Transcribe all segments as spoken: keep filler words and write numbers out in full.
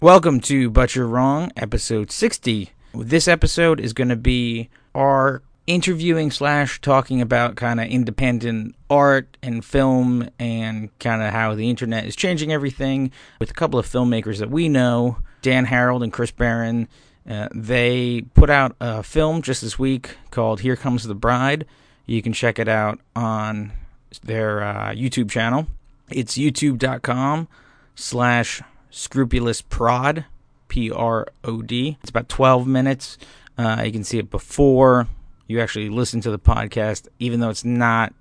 Welcome to But You're Wrong, episode sixty. This episode is going to be our interviewing slash talking about kind of independent art and film and kind of how the internet is changing everything with a couple of filmmakers that we know, Dan Harold and Chris Barron. Uh, they put out a film just this week called Here Comes the Bride. You can check it out on their uh, YouTube channel. It's youtube.com slash Scrupulous Prod, P R O D. It's about twelve minutes. Uh, you can see it before you actually listen to the podcast, even though it's not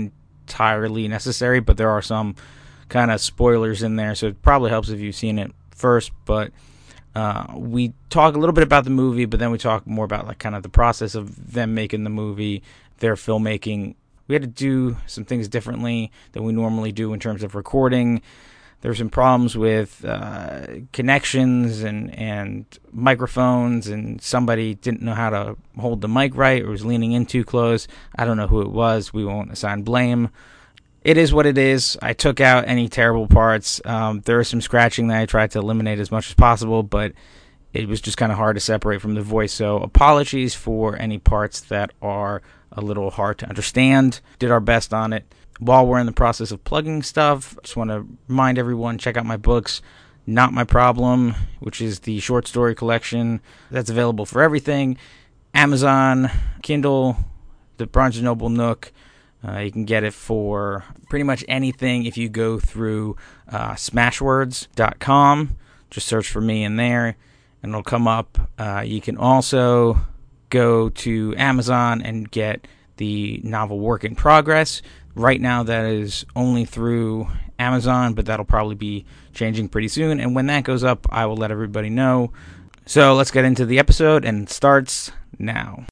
entirely necessary, but there are some kind of spoilers in there, so it probably helps if you've seen it first. But uh, we talk a little bit about the movie, but then we talk more about like kind of the process of them making the movie, their filmmaking. We had to do some things differently than we normally do in terms of recording. There's some problems with uh, connections and, and microphones, and somebody didn't know how to hold the mic right or was leaning in too close. I don't know who it was. We won't assign blame. It is what it is. I took out any terrible parts. Um, there was some scratching that I tried to eliminate as much as possible, but it was just kind of hard to separate from the voice. So apologies for any parts that are a little hard to understand. Did our best on it. While we're in the process of plugging stuff, I just want to remind everyone, check out my books, Not My Problem, which is the short story collection that's available for everything. Amazon, Kindle, the Barnes and Noble Nook. Uh, you can get it for pretty much anything if you go through uh, smashwords dot com. Just search for me in there, and it'll come up. Uh, you can also go to Amazon and get the novel Work in Progress. Right now, that is only through Amazon, but that'll probably be changing pretty soon. And when that goes up, I will let everybody know. So let's get into the episode, and it starts now.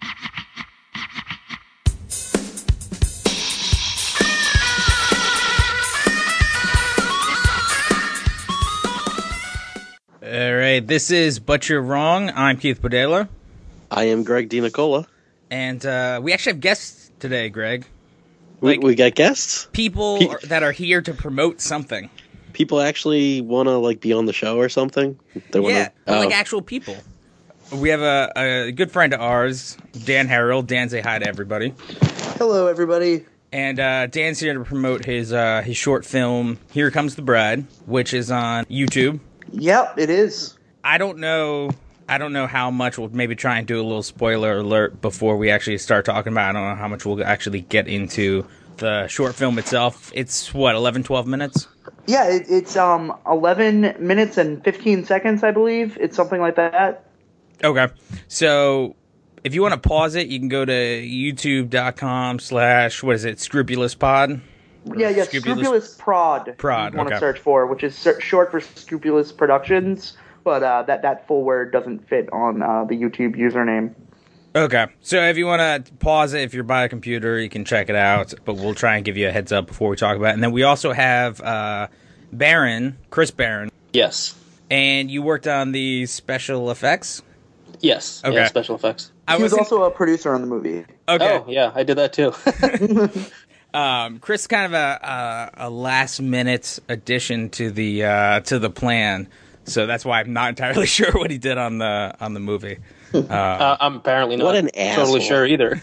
All right, this is But You're Wrong. I'm Keith Podela. I am Greg DiNicola. And uh, we actually have guests today, Greg. Like, we, we got guests? People Pe- are, that are here to promote something. People actually want to like be on the show or something? They wanna, yeah, oh. like actual people. We have a, a good friend of ours, Dan Harold. Dan, say hi to everybody. Hello, everybody. And uh, Dan's here to promote his uh, his short film, Here Comes the Bride, which is on YouTube. Yep, it is. I don't know... I don't know how much. We'll maybe try and do a little spoiler alert before we actually start talking about it. I don't know how much we'll actually get into the short film itself. It's, what, eleven, twelve minutes? Yeah, it, it's um eleven minutes and fifteen seconds, I believe. It's something like that. Okay. So if you want to pause it, you can go to youtube.com slash, what is it, Scrupulous Pod? Yeah, yeah, Scrupulous, Scrupulous Prod. Prod, you want okay. to search for, which is short for Scrupulous Productions. But uh, that, that full word doesn't fit on uh, the YouTube username. Okay. So if you want to pause it, if you're by a computer, you can check it out. But we'll try and give you a heads up before we talk about it. And then we also have uh, Barron, Chris Barron. Yes. And you worked on the special effects? Yes. Okay. Yeah, special effects. I he was also a producer on the movie. Okay. Oh, yeah, I did that too. um, Chris, kind of a, a, a last-minute addition to the uh, to the plan. So that's why I'm not entirely sure what he did on the on the movie. Uh, uh, I'm apparently not what an totally asshole. sure either.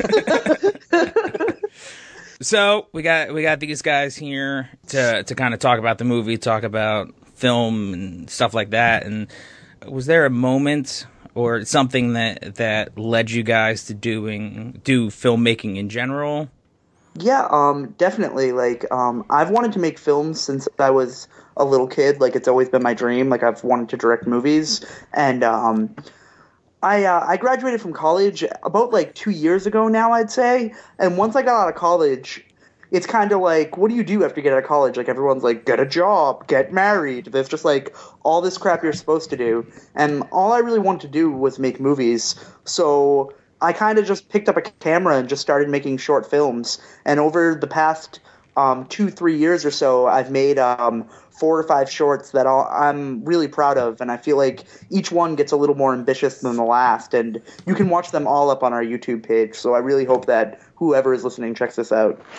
So we got we got these guys here to to kind of talk about the movie, talk about film and stuff like that. And was there a moment or something that that led you guys to doing do filmmaking in general? Yeah, um, definitely. Like, um, I've wanted to make films since I was a little kid. Like, it's always been my dream. Like, I've wanted to direct movies. And um, I uh, I graduated from college about, like, two years ago now, I'd say. And once I got out of college, it's kind of like, what do you do after you get out of college? Like, everyone's like, get a job, get married. There's just, like, all this crap you're supposed to do. And all I really wanted to do was make movies. So I kind of just picked up a camera and just started making short films. And over the past um, two, three years or so, I've made um, four or five shorts that I'll, I'm really proud of. And I feel like each one gets a little more ambitious than the last. And you can watch them all up on our YouTube page. So I really hope that whoever is listening checks this out.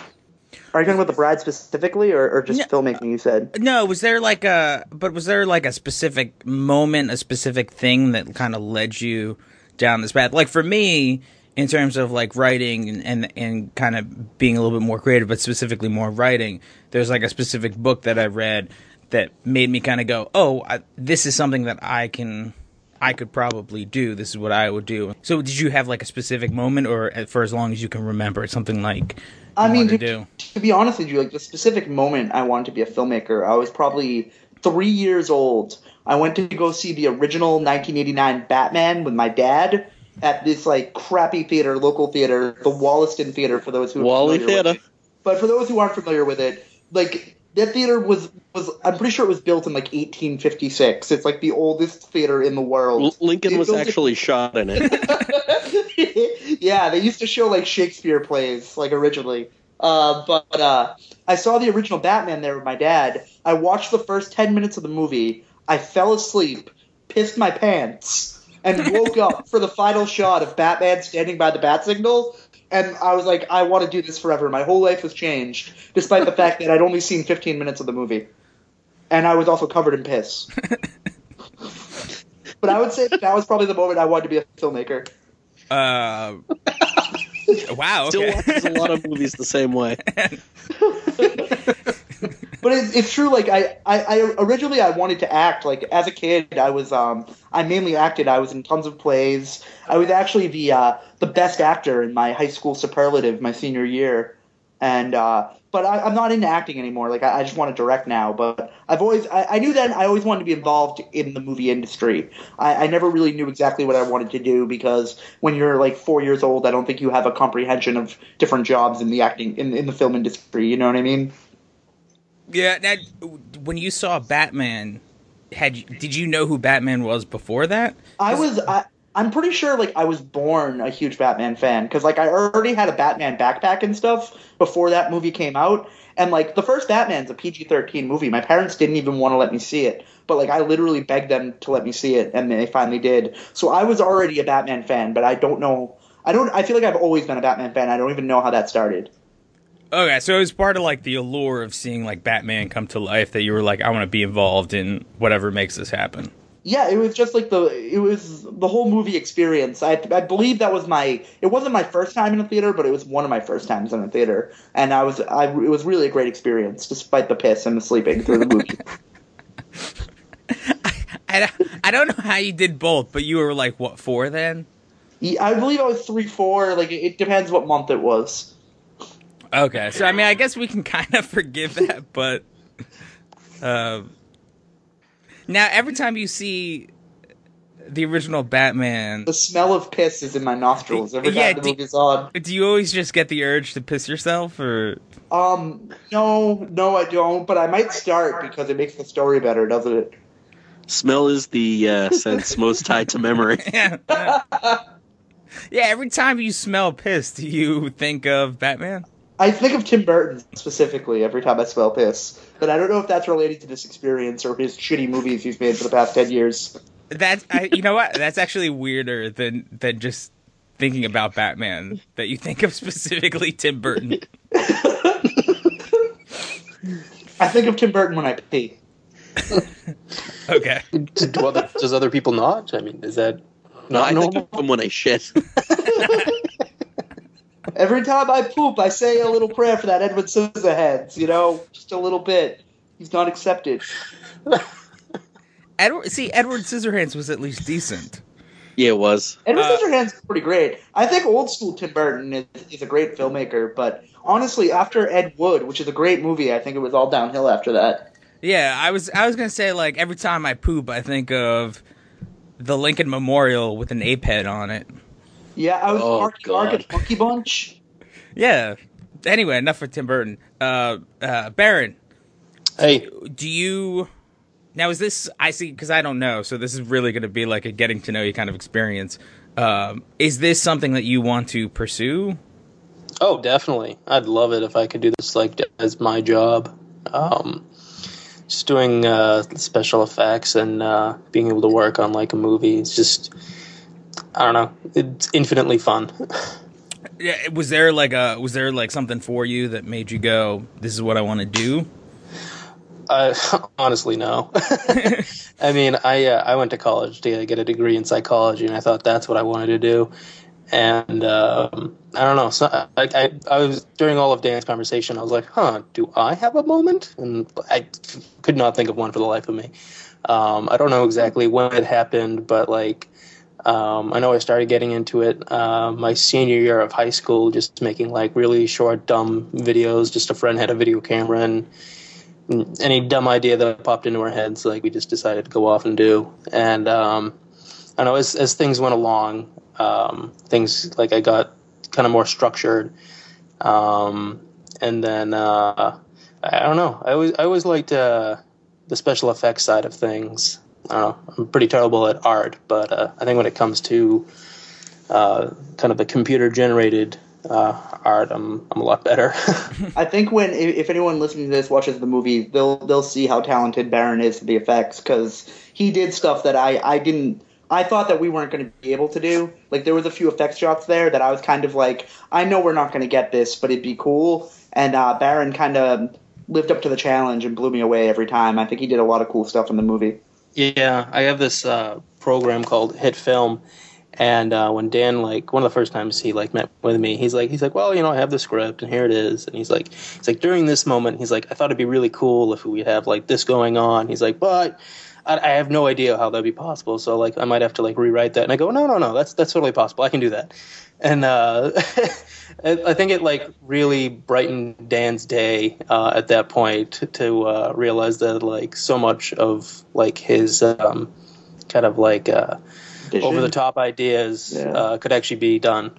Are you talking about the Brad specifically, or, or just No, filmmaking? You said No, was there like a, but was there like a specific moment, a specific thing that kind of led you down this path? Like for me, in terms of like writing and, and, and kind of being a little bit more creative, but specifically more writing, there's like a specific book that I read that made me kind of go, oh, I, this is something that I can, I could probably do. This is what I would do. So did you have like a specific moment, or for as long as you can remember, it's something like you I mean, wanted to, to do? to be honest with you, like the specific moment I wanted to be a filmmaker, I was probably three years old. I went to go see the original nineteen eighty-nine Batman with my dad at this like crappy theater, local theater, the Wollaston Theater. For those who are Wally familiar Theater. with it. But for those who aren't familiar with it, like that theater was was I'm pretty sure it was built in like eighteen fifty-six. It's like the oldest theater in the world. L- Lincoln They was built it- actually shot in it. Yeah, they used to show like Shakespeare plays, like originally. Uh, but uh, I saw the original Batman there with my dad. I watched the first ten minutes of the movie. I fell asleep, pissed my pants, and woke up for the final shot of Batman standing by the bat signal. And I was like, I want to do this forever. My whole life has changed, despite the fact that I'd only seen fifteen minutes of the movie. And I was also covered in piss. But I would say that was probably the moment I wanted to be a filmmaker. Uh, wow. Still Okay. watches a lot of movies the same way. But it, it's true. Like I, I, I originally I wanted to act. Like as a kid, I was um I mainly acted. I was in tons of plays. I was actually the uh, the best actor in my high school superlative my senior year. And uh, but I, I'm not into acting anymore. Like I, I just want to direct now. But I've always I, I knew that I always wanted to be involved in the movie industry. I, I never really knew exactly what I wanted to do because when you're like four years old, I don't think you have a comprehension of different jobs in the acting in in the film industry. You know what I mean? Yeah. Now, when you saw Batman, had you, did you know who Batman was before that? I was I, I'm pretty sure like I was born a huge Batman fan because like I already had a Batman backpack and stuff before that movie came out, and like the first Batman's a P G thirteen movie. My parents didn't even want to let me see it, but like I literally begged them to let me see it, and they finally did. So I was already a Batman fan, but I don't know. I don't. I feel like I've always been a Batman fan. I don't even know how that started. Okay, so it was part of like the allure of seeing like Batman come to life that you were like, I want to be involved in whatever makes this happen. Yeah, it was just like the it was the whole movie experience. I I believe that was my it wasn't my first time in a theater, but it was one of my first times in a theater, and I was I it was really a great experience despite the piss and the sleeping through the movie. I, I, I don't know how you did both, but you were like what, four then? Yeah, I believe I was three four. Like it depends what month it was. Okay, so I mean, I guess we can kind of forgive that, but uh, now every time you see the original Batman, The smell of piss is in my nostrils every Yeah, time the do- movie's on. do you always just get the urge to piss yourself, or? Um, no, no, I don't. But I might start because it makes the story better, doesn't it? Smell is the uh, sense most tied to memory. Yeah, yeah. Every time you smell piss, do you think of Batman? I think of Tim Burton specifically every time I smell piss, but I don't know if that's related to this experience or his shitty movies he's made for the past ten years. That's I, you know what? That's actually weirder than than just thinking about Batman. That you think of specifically Tim Burton. I think of Tim Burton when I pee. Okay. Do other, does other people not? I mean, is that No, not I think normal? of them when I shit. Every time I poop, I say a little prayer for that Edward Scissorhands, you know? Just a little bit. He's not accepted. Edward, see, Edward Scissorhands was at least decent. Yeah, it was. Edward Uh, Scissorhands is pretty great. I think old school Tim Burton is, is a great filmmaker, but honestly, after Ed Wood, which is a great movie, I think it was all downhill after that. Yeah, I was I was gonna say like every time I poop, I think of the Lincoln Memorial with an ape head on it. Yeah, I was Oh, Marky Mark God. and Monkey Bunch. Yeah. Anyway, enough for Tim Burton. Uh, uh, Baron, Hey, do you now is this I see because I don't know, so this is really going to be like a getting to know you kind of experience. Um, is this something that you want to pursue? oh, definitely. I'd love it if I could do this like as my job. Um, just doing uh, special effects and uh, being able to work on like a movie. It's just, I don't know. It's infinitely fun. Yeah, was there like a was there like something for you that made you go, "This is what I want to do"? Uh, honestly, no. I mean, I uh, I went to college to get a degree in psychology, and I thought that's what I wanted to do. And um, I don't know. So I, I I was during all of Dan's conversation, I was like, "Huh, do I have a moment?" And I could not think of one for the life of me. Um, I don't know exactly when it happened, but like. Um, I know I started getting into it uh, my senior year of high school, just making like really short, dumb videos. Just a friend had a video camera, and, and any dumb idea that popped into our heads, like we just decided to go off and do. And um, I know as as things went along, um, things like I got kind of more structured, um, and then uh, I don't know. I always I always liked uh, the special effects side of things. I don't know, I'm pretty terrible at art, but uh, I think when it comes to uh, kind of the computer-generated uh, art, I'm I'm a lot better. I think when if anyone listening to this watches the movie, they'll they'll see how talented Baron is for the effects, because he did stuff that I, I didn't. I thought that we weren't going to be able to do. Like, there was a few effects shots there that I was kind of like, I know we're not going to get this, but it'd be cool. And uh, Baron kind of lived up to the challenge and blew me away every time. I think he did a lot of cool stuff in the movie. Yeah, I have this uh, program called Hit Film, and uh, when Dan, like, one of the first times he like met with me, he's like, he's like, well, you know, I have the script, and here it is, and he's like, he's like, during this moment, he's like, I thought it'd be really cool if we have like this going on. He's like, but I, I have no idea how that'd be possible, so like, I might have to like rewrite that, and I go, no, no, no, that's that's totally possible, I can do that, and uh, I think it like really brightened Dan's day uh, at that point to, to uh, realize that like so much of like his um, kind of like uh, over the top ideas yeah. uh, could actually be done.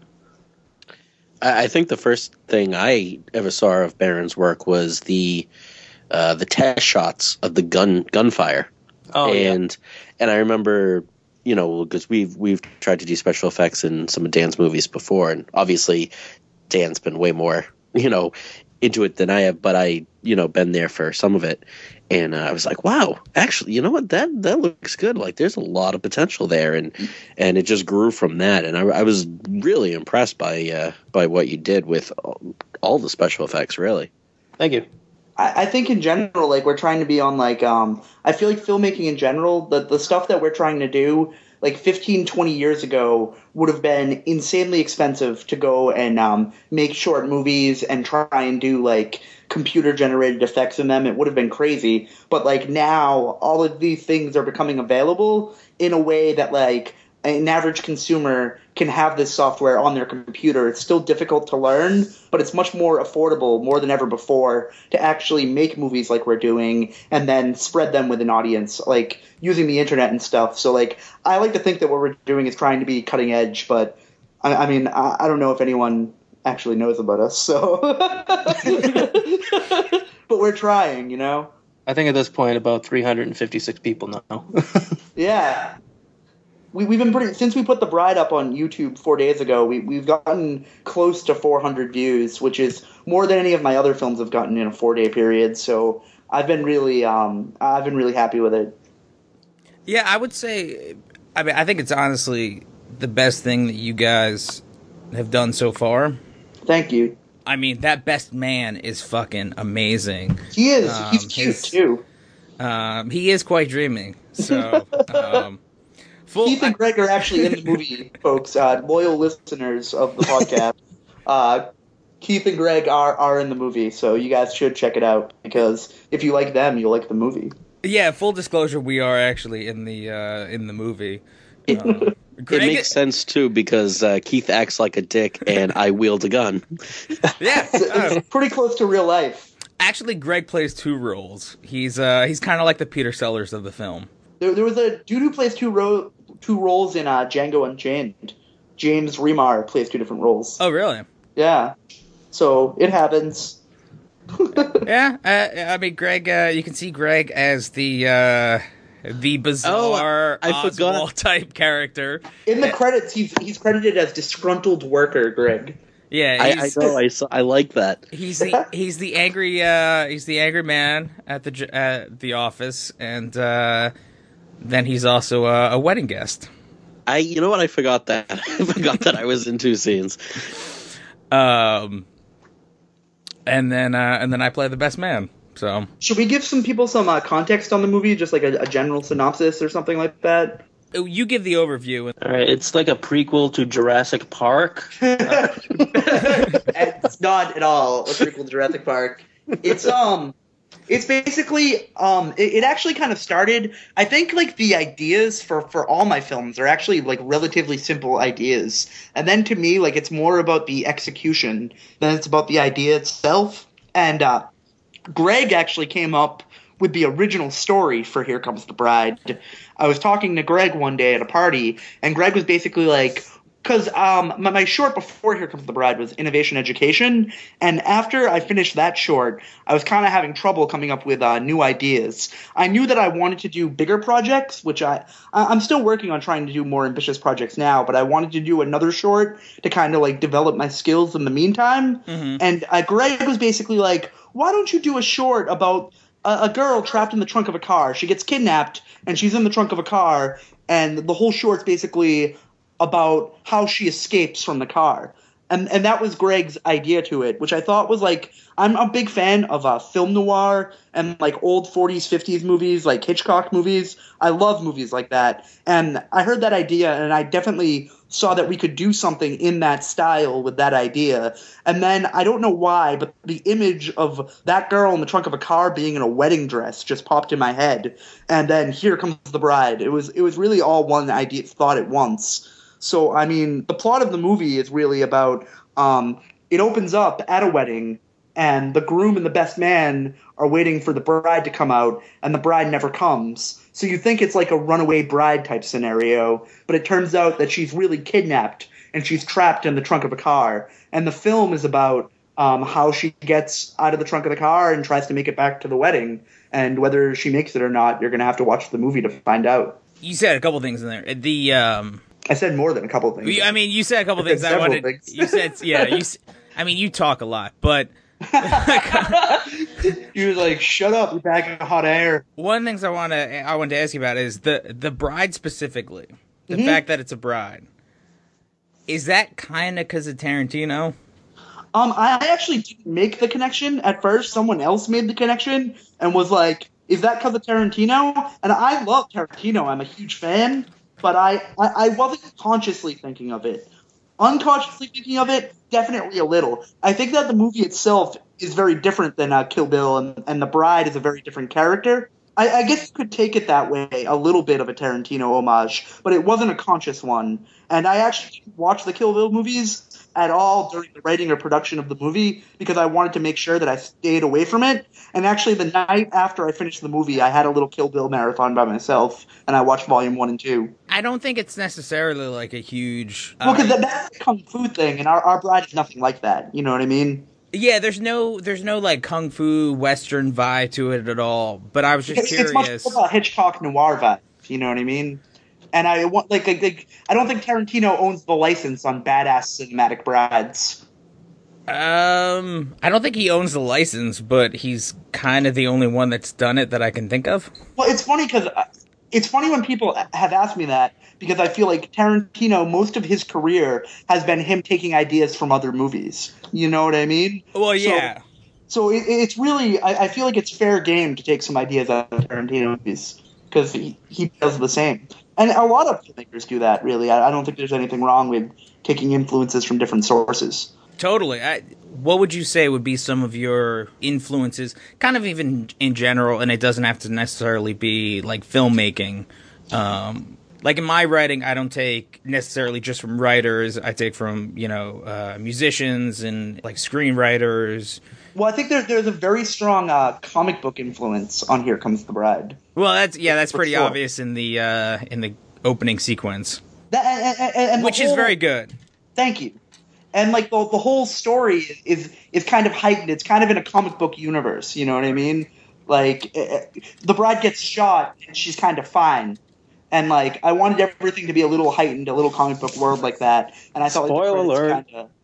I think the first thing I ever saw of Baron's work was the uh, the test shots of the gun gunfire. Oh, and yeah. and I remember, you know, because we've we've tried to do special effects in some of Dan's movies before, and obviously Dan's been way more, you know, into it than I have, but I, you know, been there for some of it, and uh, I was like, wow, actually, you know what, that that looks good. Like, there's a lot of potential there, and and it just grew from that, and I, I was really impressed by uh, by what you did with all, all the special effects, really. Thank you. I, I think in general, like, we're trying to be on, like, um, I feel like filmmaking in general, the the stuff that we're trying to do, like fifteen, twenty years ago, would have been insanely expensive to go and um, make short movies and try and do like computer-generated effects in them. It would have been crazy. But like now, all of these things are becoming available in a way that like an average consumer can have this software on their computer. It's still difficult to learn, but it's much more affordable, more than ever before, to actually make movies like we're doing and then spread them with an audience, like using the internet and stuff. So like, I like to think that what we're doing is trying to be cutting edge, but I, I mean, I, I don't know if anyone actually knows about us, so. But we're trying, you know? I think at this point about three hundred fifty-six people know. Yeah. We, we've been pretty, since we put The Bride up on YouTube four days ago, we, we've gotten close to four hundred views, which is more than any of my other films have gotten in a four-day period. So I've been really, um, I've been really happy with it. Yeah, I would say, I mean, I think it's honestly the best thing that you guys have done so far. Thank you. I mean, that best man is fucking amazing. He is. Um, He's cute his, too. Um, he is quite dreaming. So. Um, Full, Keith and Greg are actually in the movie, folks. Uh, loyal listeners of the podcast. Uh, Keith and Greg are, are in the movie, so you guys should check it out, because if you like them, you'll like the movie. Yeah, full disclosure, we are actually in the uh, in the movie. Um, Greg, it makes sense, too, because uh, Keith acts like a dick, and I wield a gun. Yeah. It's, it's pretty close to real life. Actually, Greg plays two roles. He's uh, he's kind of like the Peter Sellers of the film. There, there was a dude who plays two ro- two roles in uh, Django Unchained. James Remar plays two different roles. Oh, really? Yeah. So it happens. Yeah, uh, I mean, Greg. Uh, you can see Greg as the uh, the bizarre oh, I Oswald forgot. type character. In the credits, he's he's credited as disgruntled worker, Greg. Yeah, I, I know. I, saw, I like that. He's the he's the angry uh, he's the angry man at the at the office, and uh, then he's also a, a wedding guest. I, you know what? I forgot that. I forgot that I was in two scenes. Um, and then uh, and then I play the best man. So should we give some people some uh, context on the movie, just like a, a general synopsis or something like that? You give the overview. All right, it's like a prequel to Jurassic Park. It's not at all a prequel to Jurassic Park. It's um, it's basically um, it, it actually kind of started. I think like the ideas for for all my films are actually like relatively simple ideas, and then to me like it's more about the execution than it's about the idea itself. And uh, Greg actually came up with the original story for Here Comes the Bride. I was talking to Greg one day at a party, and Greg was basically like, because um, my, my short before Here Comes the Bride was Innovation Education, and after I finished that short, I was kind of having trouble coming up with uh, new ideas. I knew that I wanted to do bigger projects, which I, I'm still working on trying to do more ambitious projects now, but I wanted to do another short to kind of like develop my skills in the meantime. Mm-hmm. And uh, Greg was basically like, why don't you do a short about a, a girl trapped in the trunk of a car? She gets kidnapped, and she's in the trunk of a car, and the whole short's basically about how she escapes from the car. And and that was Greg's idea to it, which I thought was like, I'm a big fan of uh, film noir and like old forties, fifties movies, like Hitchcock movies. I love movies like that. And I heard that idea, and I definitely saw that we could do something in that style with that idea. And then I don't know why, but the image of that girl in the trunk of a car being in a wedding dress just popped in my head. And then Here Comes the Bride. It was it was really all one idea, thought at once. So, I mean, the plot of the movie is really about, um, it opens up at a wedding, and the groom and the best man are waiting for the bride to come out, and the bride never comes. So you think it's like a runaway bride type scenario, but it turns out that she's really kidnapped, and she's trapped in the trunk of a car. And the film is about um, how she gets out of the trunk of the car and tries to make it back to the wedding. And whether she makes it or not, you're going to have to watch the movie to find out. You said a couple things in there. The... Um... I said more than a couple of things. I mean, you said a couple of things. I wanted. Things. You said, yeah. You. I mean, you talk a lot, but you were like, "Shut up! You're back in hot air." One of the things I want to. I wanted to ask you about is the the bride specifically. The mm-hmm. fact that it's a bride. Is that kind of because of Tarantino? Um, I actually didn't make the connection at first. Someone else made the connection and was like, "Is that because of Tarantino?" And I love Tarantino. I'm a huge fan. But I, I, I wasn't consciously thinking of it. Unconsciously thinking of it, definitely a little. I think that the movie itself is very different than uh, Kill Bill, and, and the bride is a very different character. I, I guess you could take it that way, a little bit of a Tarantino homage, but it wasn't a conscious one. And I actually didn't watch the Kill Bill movies at all during the writing or production of the movie because I wanted to make sure that I stayed away from it. And actually, the night after I finished the movie, I had a little Kill Bill marathon by myself, and I watched Volume one and two. I don't think it's necessarily like a huge... Uh, well, because that's a Kung Fu thing, and our, our bride is nothing like that. You know what I mean? Yeah, there's no there's no like Kung Fu Western vibe to it at all, but I was just it's, curious. It's much more about Hitchcock noir vibe, you know what I mean? And I want like, like, like I don't think Tarantino owns the license on badass cinematic brides. Um, I don't think he owns the license, but he's kind of the only one that's done it that I can think of. Well, it's funny because it's funny when people have asked me that because I feel like Tarantino, most of his career has been him taking ideas from other movies. You know what I mean? Well, yeah. So, so it, it's really I, I feel like it's fair game to take some ideas out of Tarantino movies because he, he does the same. And a lot of filmmakers do that, really. I, I don't think there's anything wrong with taking influences from different sources. Totally. I, what would you say would be some of your influences, kind of even in general, and it doesn't have to necessarily be like filmmaking? Um, like in my writing, I don't take necessarily just from writers. I take from, you know, uh, musicians and like screenwriters. Well, I think there's there's a very strong uh, comic book influence on Here Comes the Bride. Well, that's yeah, that's For pretty sure. obvious in the uh, in the opening sequence, that, and, and, and which whole, is very good. Thank you. And like the the whole story is is kind of heightened. It's kind of in a comic book universe. You know what I mean? Like uh, the bride gets shot and she's kind of fine. And like I wanted everything to be a little heightened, a little comic book world like that. And I thought Spoiler like, the credits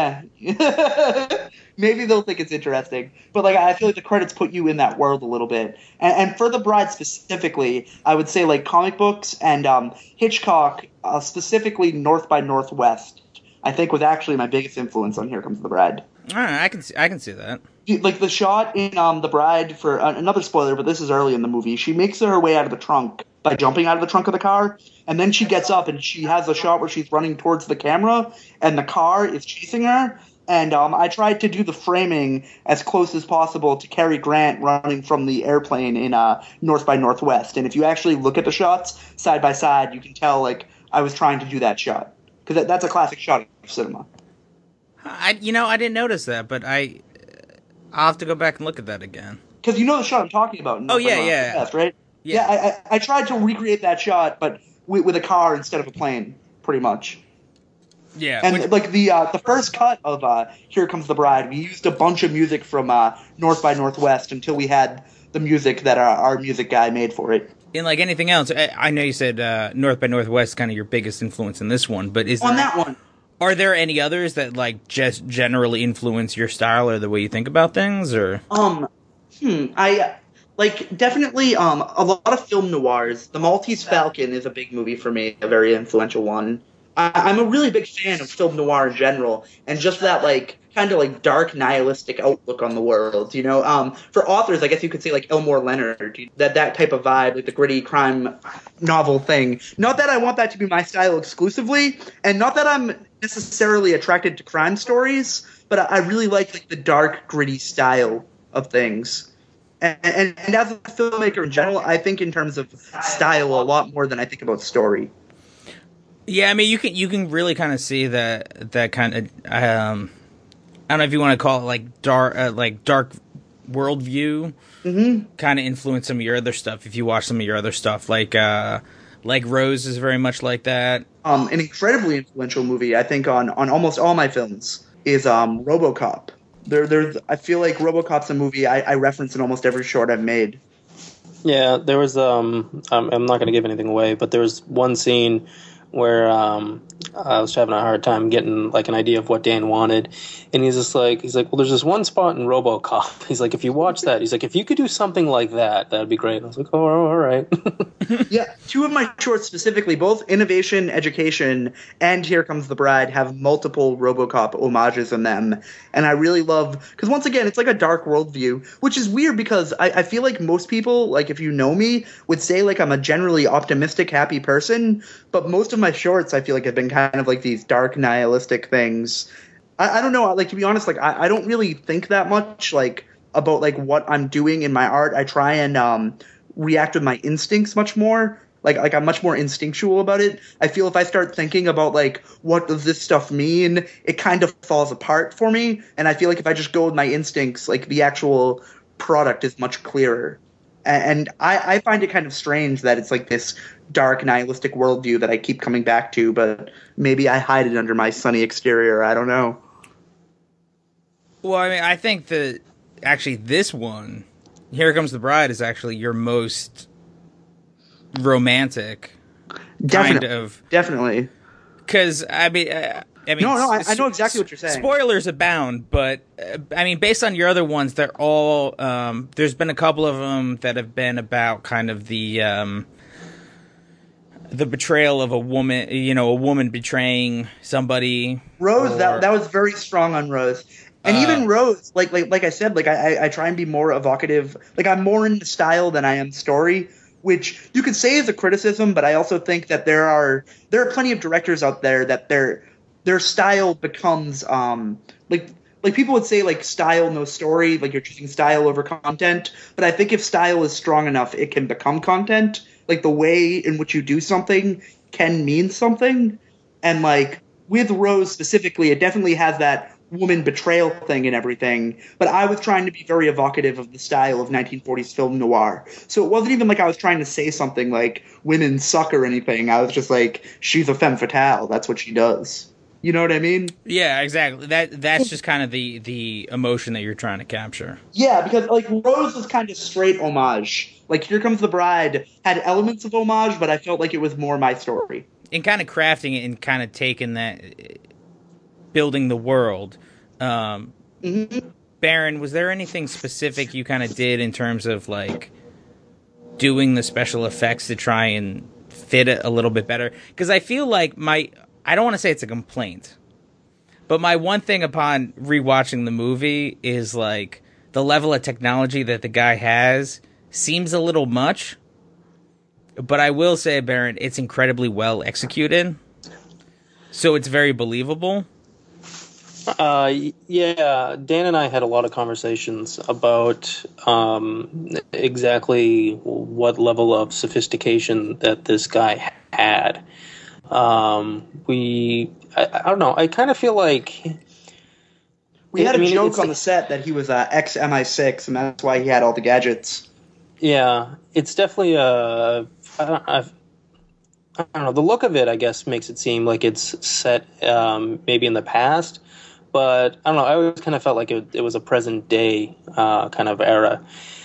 kinda, eh. Maybe they'll think it's interesting, but like I feel like the credits put you in that world a little bit. And, and for the bride specifically, I would say like comic books and um, Hitchcock, uh, specifically North by Northwest. I think was actually my biggest influence on Here Comes the Bride. All right, I can see, I can see that. Like the shot in um, The Bride, for uh, another spoiler, but this is early in the movie, she makes her way out of the trunk by jumping out of the trunk of the car, and then she gets up and she has a shot where she's running towards the camera, and the car is chasing her. And um, I tried to do the framing as close as possible to Cary Grant running from the airplane in uh, North by Northwest. And if you actually look at the shots side by side, you can tell like I was trying to do that shot, because that, that's a classic shot of cinema. I, you know, I didn't notice that, but I, I'll have to go back and look at that again. Because you know the shot I'm talking about. Oh yeah, yeah, Northwest, right? Yeah, yeah I, I, I tried to recreate that shot, but with, with a car instead of a plane, pretty much. Yeah, and which, like the uh, the first cut of uh, Here Comes the Bride, we used a bunch of music from uh, North by Northwest until we had the music that our, our music guy made for it. And like anything else, I, I know you said uh, North by Northwest is kind of your biggest influence in this one, but is on there, that one? Are there any others that like just generally influence your style or the way you think about things, or um, hmm, I like definitely um a lot of film noirs. The Maltese Falcon is a big movie for me, a very influential one. I'm a really big fan of film noir in general, and just that like kind of like dark nihilistic outlook on the world. You know, um, for authors, I guess you could say like Elmore Leonard, that that type of vibe, like the gritty crime novel thing. Not that I want that to be my style exclusively, and not that I'm necessarily attracted to crime stories, but I, I really like like the dark, gritty style of things. And, and and as a filmmaker in general, I think in terms of style a lot more than I think about story. Yeah, I mean, you can you can really kind of see that that kind of um, I don't know if you want to call it like dark uh, like dark worldview mm-hmm. kind of influence some of your other stuff. If you watch some of your other stuff, like uh, like Rose is very much like that. Um, an incredibly influential movie, I think, on, on almost all my films is um, RoboCop. There, there's I feel like RoboCop's a movie I, I reference in almost every short I've made. Yeah, there was um, I'm, I'm not going to give anything away, but there was one scene where um, I was having a hard time getting like an idea of what Dan wanted, and he's just like, he's like, well, there's this one spot in RoboCop. He's like, if you watch that, he's like, if you could do something like that, that'd be great. And I was like, oh, all right. Yeah, two of my shorts specifically, both Innovation, Education, and Here Comes the Bride, have multiple RoboCop homages in them, and I really love, because once again, it's like a dark worldview, which is weird because I, I feel like most people, like if you know me, would say like I'm a generally optimistic, happy person, but most of my shorts I feel like have been kind of like these dark nihilistic things. I, I don't know, like to be honest, like I, I don't really think that much like about like what I'm doing in my art. I try and um, react with my instincts much more. Like like I'm much more instinctual about it. I feel if I start thinking about like what does this stuff mean, it kind of falls apart for me. And I feel like if I just go with my instincts, like the actual product is much clearer. And I, I find it kind of strange that it's like this dark nihilistic worldview that I keep coming back to, but maybe I hide it under my sunny exterior. I don't know. Well, I mean, I think that actually this one, Here Comes the Bride, is actually your most romantic Definitely, kind of. Definitely. Because, I mean... Uh, I mean, no, no, I, I know exactly what you're saying. Spoilers abound, but uh, I mean, based on your other ones, they're all. Um, there's been a couple of them that have been about kind of the um, the betrayal of a woman. You know, a woman betraying somebody. Rose, or, that that was very strong on Rose, and uh, even Rose, like like like I said, like I I try and be more evocative. Like I'm more into style than I am story, which you could say is a criticism, but I also think that there are there are plenty of directors out there that they're. Their style becomes um, like like people would say like style no story, like you're choosing style over content. But I think if style is strong enough, it can become content. Like the way in which you do something can mean something. And like with Rose specifically, it definitely has that woman betrayal thing and everything. But I was trying to be very evocative of the style of nineteen forties film noir. So it wasn't even like I was trying to say something like women suck or anything. I was just like, she's a femme fatale. That's what she does. You know what I mean? Yeah, exactly. That that's just kind of the, the emotion that you're trying to capture. Yeah, because like Rose was kind of straight homage. Like Here Comes the Bride had elements of homage, but I felt like it was more my story. And kind of crafting it and kind of taking that, building the world. Um, mm-hmm. Baron, was there anything specific you kind of did in terms of like doing the special effects to try and fit it a little bit better? Because I feel like my... I don't want to say it's a complaint, But my one thing upon rewatching the movie is like the level of technology that the guy has seems a little much. But I will say, Baron, it's incredibly well executed. So it's very believable. Uh, yeah, Dan and I had a lot of conversations about um, exactly what level of sophistication that this guy had. Um, we, I, I don't know, I kind of feel like... We had I a mean, joke it's- on the set that he was uh, ex-M I six, and that's why he had all the gadgets. Yeah, it's definitely a... I don't, I've, I don't know, the look of it, I guess, makes it seem like it's set um, maybe in the past, but I don't know, I always kind of felt like it, it was a present-day uh, kind of era,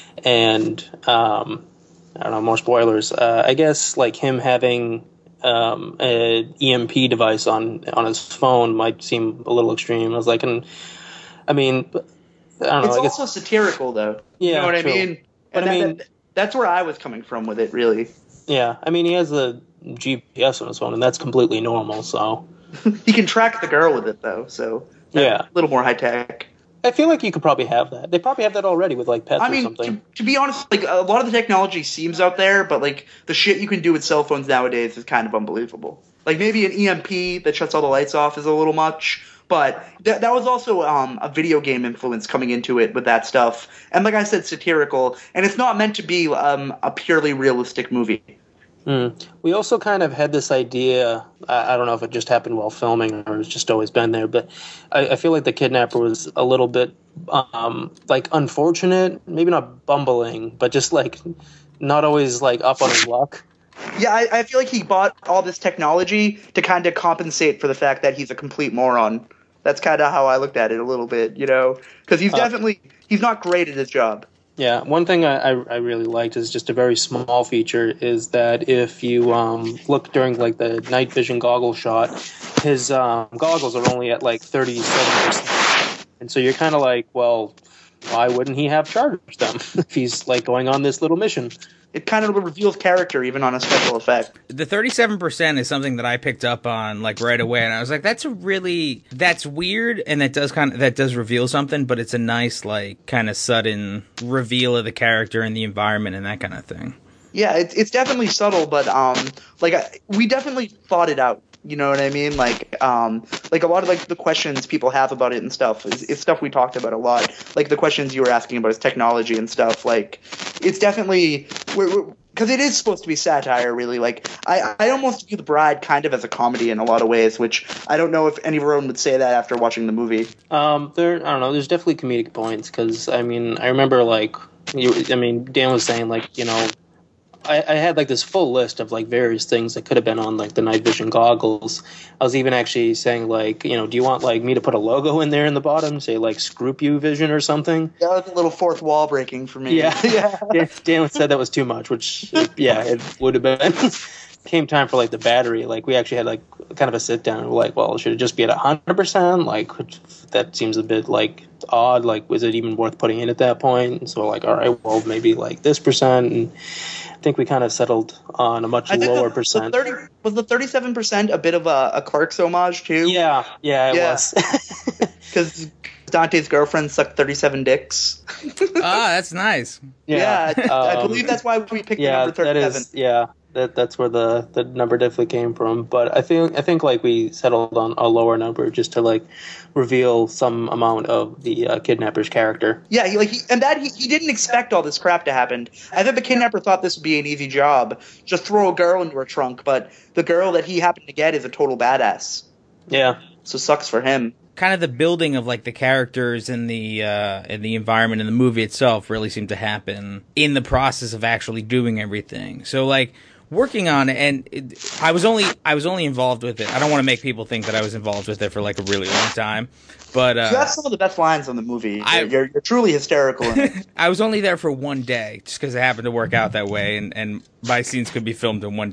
and um, I don't know, more spoilers. Uh, I guess, like, him having um, an E M P device on on his phone might seem a little extreme. I was like, and I mean, I don't know, It's I guess... also satirical, though. Yeah, you know what true. I mean? But And I that- mean- that- that's where I was coming from with it, really. Yeah, I mean, he has the G P S on his phone, and that's completely normal, so... He can track the girl with it, though, so that's Yeah. a little more high-tech. I feel like you could probably have that. They probably have that already with, like, pets I or mean, something. to, to be honest, like a lot of the technology seems out there, but like the shit you can do with cell phones nowadays is kind of unbelievable. Like maybe an E M P that shuts all the lights off is a little much, but that that was also um, a video game influence coming into it with that stuff. And like I said, satirical, and it's not meant to be um, a purely realistic movie. Mm. We also kind of had this idea, I, I don't know if it just happened while filming or it's just always been there, but I, I feel like the kidnapper was a little bit, um, like, unfortunate, maybe not bumbling, but just, like, not always, like, up on his luck. Yeah, I, I feel like he bought all this technology to kind of compensate for the fact that he's a complete moron. That's kind of how I looked at it a little bit, you know? Because he's Uh, definitely, he's not great at his job. Yeah, one thing I, I, I really liked is just a very small feature is that if you um, look during like the night vision goggle shot, his um, goggles are only at like thirty-seven percent. And so you're kind of like, well, why wouldn't he have charged them if he's like going on this little mission? It kind of reveals character even on a special effect. The thirty-seven percent is something that I picked up on like right away, and I was like, "That's a really that's weird," and that does kind of that does reveal something, but it's a nice like kind of sudden reveal of the character and the environment and that kind of thing. Yeah, it's it's definitely subtle, but um, like I, we definitely thought it out. You know what I mean? Like um, like a lot of like the questions people have about it and stuff is, is stuff we talked about a lot. Like the questions you were asking about is technology and stuff. Like it's definitely because it is supposed to be satire, really. Like I I almost view The Bride kind of as a comedy in a lot of ways, which I don't know if anyone would say that after watching the movie. Um, there, I don't know. There's definitely comedic points because I mean, I remember like, you, I mean, Dan was saying like, you know, I, I had like this full list of like various things that could have been on like the night vision goggles. I was even actually saying like, you know, do you want like me to put a logo in there in the bottom, say like Scroop You Vision or something? That was a little fourth wall breaking for me. Yeah, yeah. Dan, Dan said that was too much, which yeah, it would have been. Came time for like the battery, like we actually had like kind of a sit down. We're like, well, should it just be at a hundred percent? Like that seems a bit like odd. Like, was it even worth putting in at that point? And so we're like, all right, well, maybe like this percent. And I think we kind of settled on a much I think lower the, percent. The thirty, was the thirty-seven percent a bit of a, a Clerks homage too? Yeah, yeah, it Yeah. was. Because Dante's girlfriend sucked thirty-seven dicks. Ah, that's nice. Yeah, I, I um, believe that's why we picked yeah, the number that thirty-seven. is yeah. That that's where the, the number definitely came from. But I think I think like we settled on a lower number just to like reveal some amount of the uh, kidnapper's character. Yeah, he, like he, and that he, he didn't expect all this crap to happen. I think the kidnapper thought this would be an easy job, just throw a girl into her trunk. But the girl that he happened to get is a total badass. Yeah. So sucks for him. Kind of the building of like the characters and the uh, and the environment in the movie itself really seemed to happen in the process of actually doing everything. So like working on it, and it, I was only I was only involved with it. I don't want to make people think that I was involved with it for like a really long time, but uh, You have some of the best lines in the movie. I- You're, you're, you're truly hysterical in it. I was only there for one day just because it happened to work out that way, and and my scenes could be filmed in one day.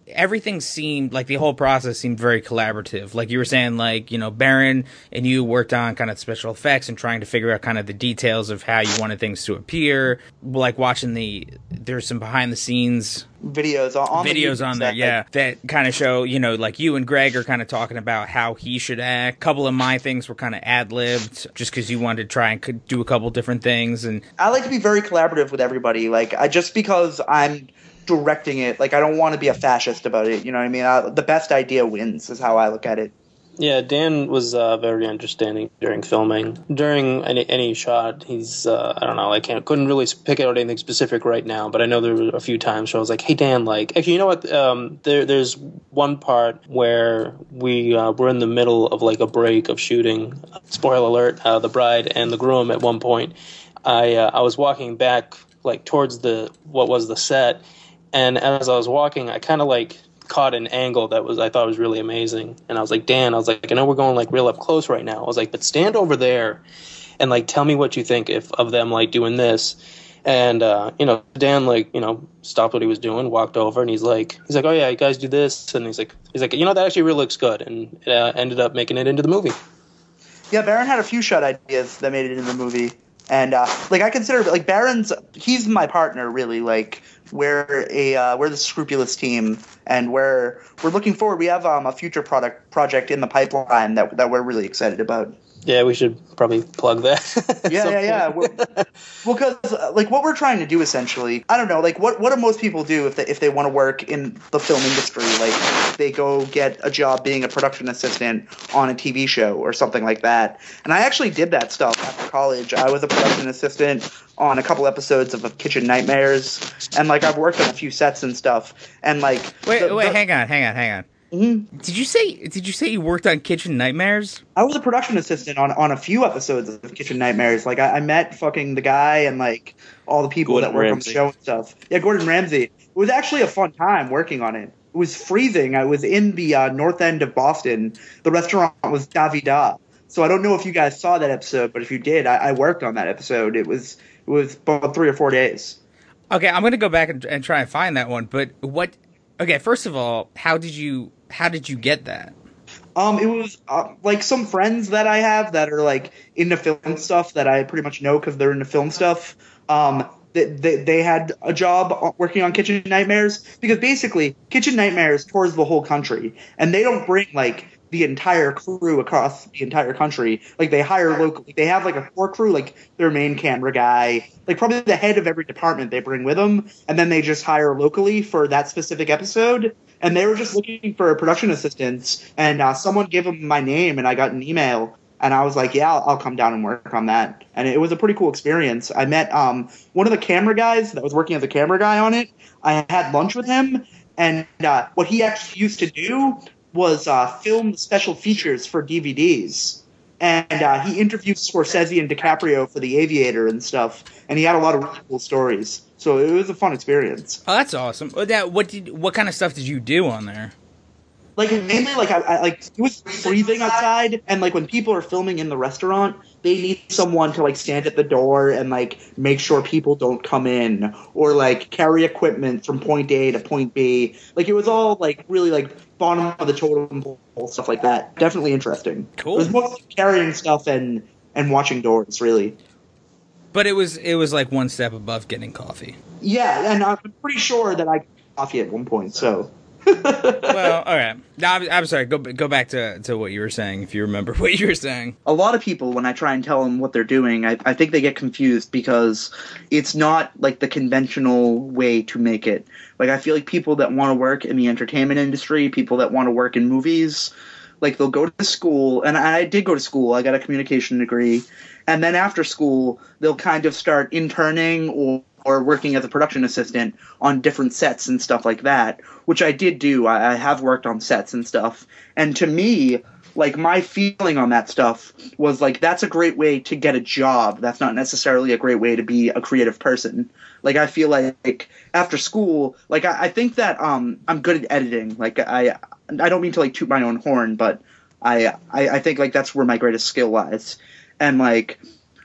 everything seemed like the whole process seemed very collaborative. Like you were saying, like, you know, Baron and you worked on kind of special effects and trying to figure out kind of the details of how you wanted things to appear. Like watching the, there's some behind the scenes videos on videos the on there, yeah, that kind of show, you know, like you and Greg are kind of talking about how he should act. A couple of my things were kind of ad-libbed just because you wanted to try and could do a couple different things. And I like to be very collaborative with everybody. Like, I just because I'm directing it, like, I don't want to be a fascist about it. You know what I mean? I, the best idea wins is how I look at it. Yeah, Dan was uh, very understanding during filming. During any any shot, he's uh, I don't know, I can't couldn't really pick out anything specific right now, but I know there were a few times where I was like, "Hey Dan, like, actually, you know what? Um, there there's one part where we uh, were in the middle of like a break of shooting. Spoiler alert: uh, the bride and the groom. At one point, I uh, I was walking back like towards the what was the set, and as I was walking, I kind of like caught an angle that was I thought was really amazing, and I was like, Dan, I was like, I know we're going like real up close right now. I was like, but stand over there and like tell me what you think if of them like doing this. And uh, you know, Dan like you know stopped what he was doing, walked over, and he's like, he's like, oh yeah, you guys do this, and he's like, he's like, you know, that actually really looks good, and it uh, ended up making it into the movie. Yeah, Baron had a few shot ideas that made it in the movie. And uh, like I consider like Baron's, he's my partner really. Like we're a uh, we're the scrupulous team, and we're we're looking forward. We have um, a future product project in the pipeline that that we're really excited about. Yeah, we should probably plug that. yeah, yeah, yeah. We're, well, because uh, like what we're trying to do essentially, I don't know, like what what do most people do if they if they want to work in the film industry? Like they go get a job being a production assistant on a T V show or something like that. And I actually did that stuff after college. I was a production assistant on a couple episodes of Kitchen Nightmares, and like I've worked on a few sets and stuff. And like wait, the, wait, the, hang on, hang on, hang on. Mm-hmm. Did you say? Did you say you worked on Kitchen Nightmares? I was a production assistant on, on a few episodes of Kitchen Nightmares. Like I, I met fucking the guy and like all the people Gordon that work Ramsay. on the show and stuff. Yeah, Gordon Ramsay. It was actually a fun time working on it. It was freezing. I was in the uh, north end of Boston. The restaurant was Davida. So I don't know if you guys saw that episode, but if you did, I, I worked on that episode. It was it was about three or four days. Okay, I'm gonna go back and, and try and find that one. But what? Okay, first of all, how did you? How did you get that? Um, it was uh, like some friends that I have that are like into film stuff that I pretty much know because they're into film stuff. Um, they, they they had a job working on Kitchen Nightmares because basically Kitchen Nightmares tours the whole country, and they don't bring like the entire crew across the entire country. Like they hire locally. They have like a core crew, like their main camera guy, like probably the head of every department they bring with them, and then they just hire locally for that specific episode. And they were just looking for production assistants, and uh, someone gave them my name, and I got an email, and I was like, yeah, I'll, I'll come down and work on that. And it was a pretty cool experience. I met um, one of the camera guys that was working as a camera guy on it. I had lunch with him, and uh, what he actually used to do was uh, film special features for D V Ds. And uh, he interviewed Scorsese and DiCaprio for The Aviator and stuff, and he had a lot of really cool stories. So it was a fun experience. Oh, that's awesome. That what did what kind of stuff did you do on there? Like mainly, like I, I like it was freezing outside, and like when people are filming in the restaurant, they need someone to like stand at the door and like make sure people don't come in, or like carry equipment from point A to point B. Like it was all like really like bottom of the totem pole stuff like that. Definitely interesting. Cool. It was mostly carrying stuff and and watching doors, really. But it was it was like one step above getting coffee. Yeah, and I'm pretty sure that I got coffee at one point. So. Well, all right. No, I'm, I'm sorry. Go go back to, to what you were saying, if you remember what you were saying. A lot of people, when I try and tell them what they're doing, I, I think they get confused because it's not like the conventional way to make it. Like, I feel like people that want to work in the entertainment industry, people that want to work in movies, like they'll go to school, and I did go to school. I got a communication degree, and then after school, they'll kind of start interning or or working as a production assistant on different sets and stuff like that, which I did do. I, I have worked on sets and stuff. And to me, like, my feeling on that stuff was, like, that's a great way to get a job. That's not necessarily a great way to be a creative person. Like, I feel like after school, like, I, I think that um, I'm good at editing. Like, I I don't mean to, like, toot my own horn, but I, I, I think, like, that's where my greatest skill lies. And, like...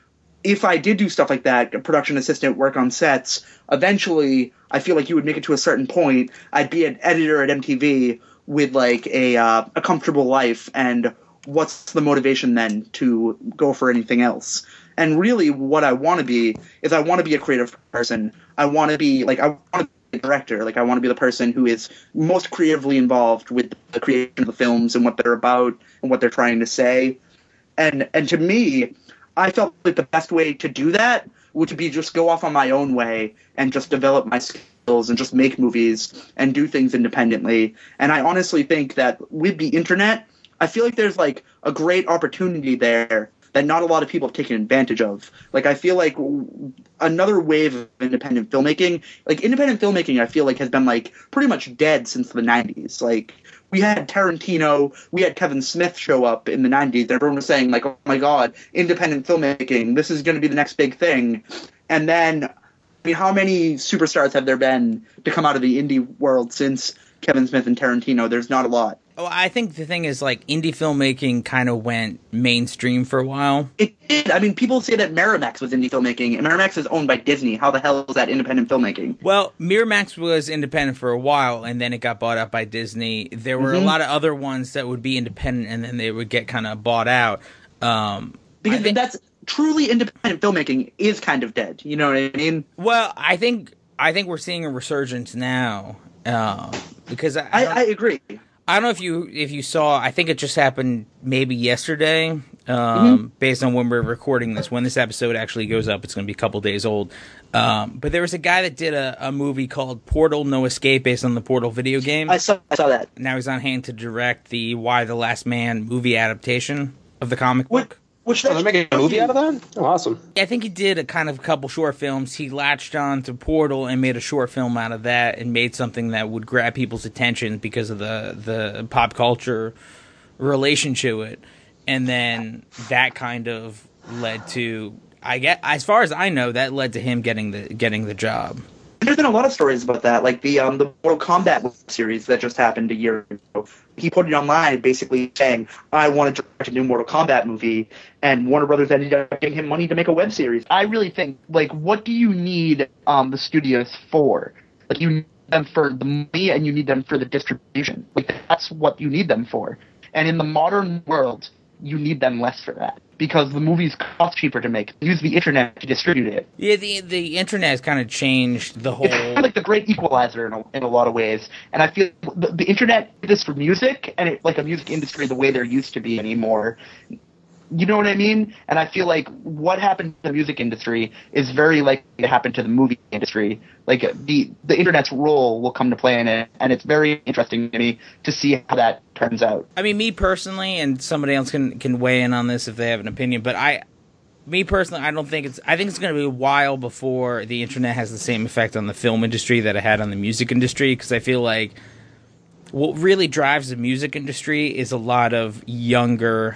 if I did do stuff like that, a production assistant, work on sets, eventually I feel like you would make it to a certain point. I'd be an editor at M T V with like a uh, a comfortable life, and what's the motivation then to go for anything else? And really what I want to be is I want to be a creative person. I want to be like I want to be a director. Like I want to be the person who is most creatively involved with the creation of the films and what they're about and what they're trying to say. And and to me, I felt like the best way to do that would be just go off on my own way and just develop my skills and just make movies and do things independently. And I honestly think that with the internet, I feel like there's like a great opportunity there that not a lot of people have taken advantage of. Like, I feel like another wave of independent filmmaking, like independent filmmaking, I feel like has been like pretty much dead since the nineties. Like, we had Tarantino, we had Kevin Smith show up in the nineties. Everyone was saying like, oh my God, independent filmmaking, this is going to be the next big thing. And then, I mean, how many superstars have there been to come out of the indie world since Kevin Smith and Tarantino? There's not a lot. Oh, I think the thing is, like, indie filmmaking kind of went mainstream for a while. It did. I mean, people say that Miramax was indie filmmaking, and Miramax is owned by Disney. How the hell is that independent filmmaking? Well, Miramax was independent for a while, and then it got bought out by Disney. There were mm-hmm. a lot of other ones that would be independent, and then they would get kind of bought out. Um, because think, that's truly independent filmmaking is kind of dead. You know what I mean? Well, I think I think we're seeing a resurgence now, uh, because I, I, I agree. I don't know if you if you saw, I think it just happened maybe yesterday, um, mm-hmm. based on when we're recording this. When this episode actually goes up, it's going to be a couple days old. Um, but there was a guy that did a, a movie called Portal No Escape based on the Portal video game. I saw, I saw that. Now he's on hand to direct the Y the Last Man movie adaptation of the comic what? book. Which oh, they're making a movie out of that? Oh, awesome. I think he did a kind of a couple short films. He latched on to Portal and made a short film out of that and made something that would grab people's attention because of the, the pop culture relation to it. And then that kind of led to, I get, as far as I know, that led to him getting the getting the job. There's been a lot of stories about that, like the um, the Mortal Kombat series that just happened a year ago. He put it online basically saying, I want to direct a new Mortal Kombat movie, and Warner Brothers ended up giving him money to make a web series. I really think, like, what do you need um, the studios for? Like, you need them for the money and you need them for the distribution. Like, that's what you need them for. And in the modern world, you need them less for that. Because the movies cost cheaper to make. Use the internet to distribute it. Yeah, the the internet has kind of changed the whole... It's kind of like the great equalizer in a, in a lot of ways. And I feel the, the internet did this for music, and it, like a music industry the way there used to be anymore. You know what I mean? And I feel like what happened to the music industry is very likely to happen to the movie industry. Like, the the internet's role will come to play in it, and it's very interesting to me to see how that turns out. I mean, me personally, and somebody else can, can weigh in on this if they have an opinion, but I, me personally, I don't think it's, I think it's going to be a while before the internet has the same effect on the film industry that it had on the music industry, because I feel like what really drives the music industry is a lot of younger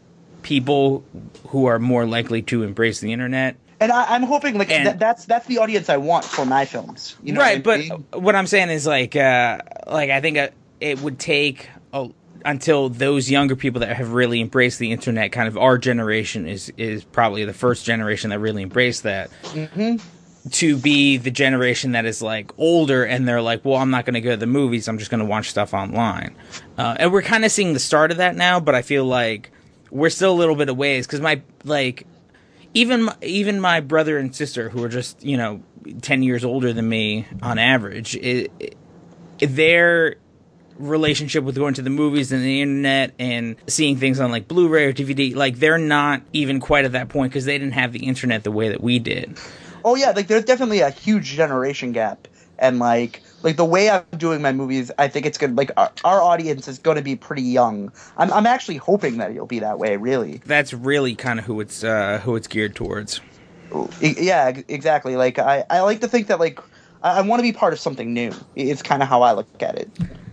people who are more likely to embrace the internet. And I, I'm hoping, like, and, th- that's that's the audience I want for my films. You know right, what I but mean? What I'm saying is, like, uh, like I think uh, it would take a, until those younger people that have really embraced the internet, kind of our generation is is probably the first generation that really embraced that, mm-hmm. to be the generation that is, like, older, and they're like, well, I'm not going to go to the movies, I'm just going to watch stuff online. Uh, and we're kind of seeing the start of that now, but I feel like we're still a little bit of ways, because my, like, even even my brother and sister, who are just, you know, ten years older than me on average, it, it, their relationship with going to the movies and the internet and seeing things on, like, Blu-ray or D V D, like, they're not even quite at that point, because they didn't have the internet the way that we did. Oh, yeah, like, there's definitely a huge generation gap, and, like, Like, the way I'm doing my movies, I think it's good. Like, our, our audience is going to be pretty young. I'm I'm actually hoping that it'll be that way, really. That's really kind of who it's uh, who it's geared towards. Yeah, exactly. Like, I, I like to think that, like, I, I want to be part of something new. It's kind of how I look at it.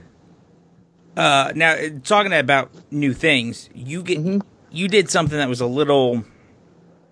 Uh, now, talking about new things, you get mm-hmm. you did something that was a little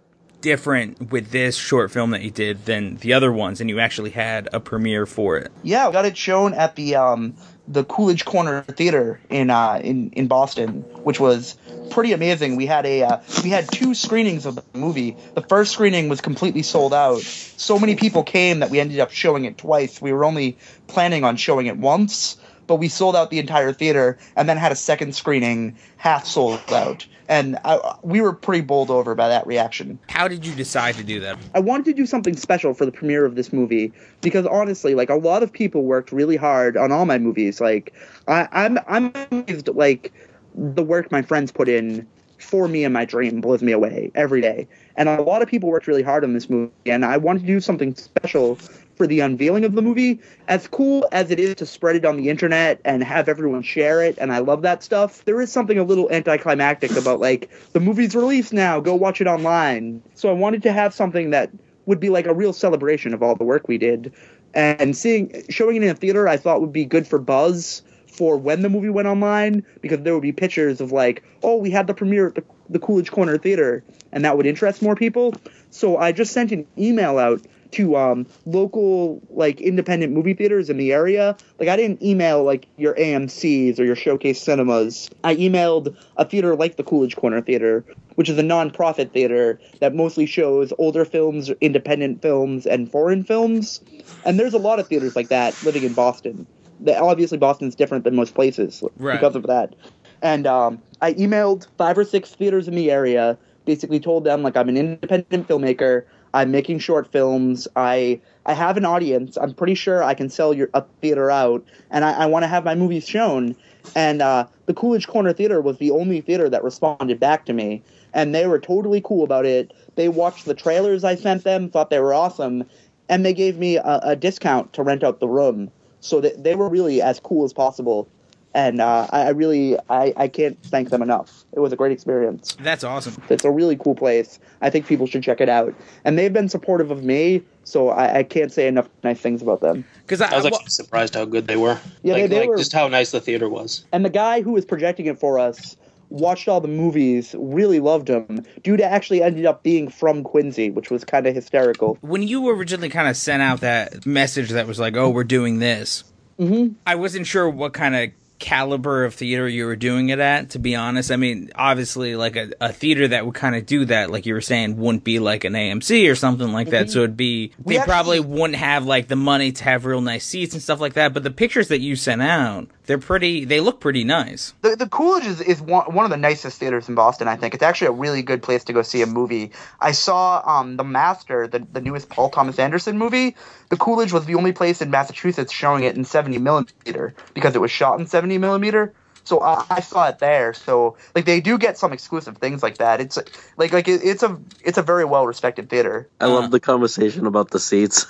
different with this short film that you did than the other ones, and you actually had a premiere for it. Yeah, we got it shown at the um, the Coolidge Corner Theater in uh, in in Boston, which was pretty amazing. We had a uh, we had two screenings of the movie. The first screening was completely sold out. So many people came that we ended up showing it twice. We were only planning on showing it once, but we sold out the entire theater and then had a second screening half sold out. And I, we were pretty bowled over by that reaction. How did you decide to do that? I wanted to do something special for the premiere of this movie because honestly, like, a lot of people worked really hard on all my movies. Like, I, I'm I'm amazed, like, the work my friends put in for me and my dream blows me away every day. And a lot of people worked really hard on this movie, and I wanted to do something special for the unveiling of the movie. As cool as it is to spread it on the internet and have everyone share it, and I love that stuff, there is something a little anticlimactic about, like, the movie's released now, go watch it online. So I wanted to have something that would be like a real celebration of all the work we did. And seeing showing it in a theater I thought would be good for buzz for when the movie went online, because there would be pictures of, like, oh, we had the premiere at the, the Coolidge Corner Theater, and that would interest more people. So I just sent an email out to um, local, like, independent movie theaters in the area. Like, I didn't email, like, your A M Cs or your Showcase Cinemas. I emailed a theater like the Coolidge Corner Theater, which is a non-profit theater that mostly shows older films, independent films, and foreign films. And there's a lot of theaters like that living in Boston. The, obviously, Boston's different than most places right. because of that. And um, I emailed five or six theaters in the area, basically told them, like, I'm an independent filmmaker. I'm making short films. I I have an audience. I'm pretty sure I can sell your a theater out, and I, I want to have my movies shown. And uh, the Coolidge Corner Theater was the only theater that responded back to me, and they were totally cool about it. They watched the trailers I sent them, thought they were awesome, and they gave me a, a discount to rent out the room. So they, they were really as cool as possible. And uh, I, I really, I, I can't thank them enough. It was a great experience. That's awesome. It's a really cool place. I think people should check it out. And they've been supportive of me, so I, I can't say enough nice things about them. Because I, I was actually well, surprised how good they were. Yeah, like, they, they like were. Just how nice the theater was. And the guy who was projecting it for us watched all the movies, really loved them. Dude actually ended up being from Quincy, which was kind of hysterical. When you originally kind of sent out that message that was like, oh, we're doing this, mm-hmm. I wasn't sure what kind of caliber of theater you were doing it at, to be honest. I mean, obviously, like, a, a theater that would kind of do that, like you were saying, wouldn't be like an A M C or something like that. Mm-hmm. So it'd be, they actually probably wouldn't have, like, the money to have real nice seats and stuff like that. But the pictures that you sent out, they're pretty, they look pretty nice. The, the Coolidge is, is one, one of the nicest theaters in Boston, I think. It's actually a really good place to go see a movie. I saw um, The Master, the, the newest Paul Thomas Anderson movie. The Coolidge was the only place in Massachusetts showing it in seventy millimeter because it was shot in seventy millimeter. So I, I saw it there. So, like, they do get some exclusive things like that. It's like like it, it's a it's a very well respected theater. I uh, love the conversation about the seats.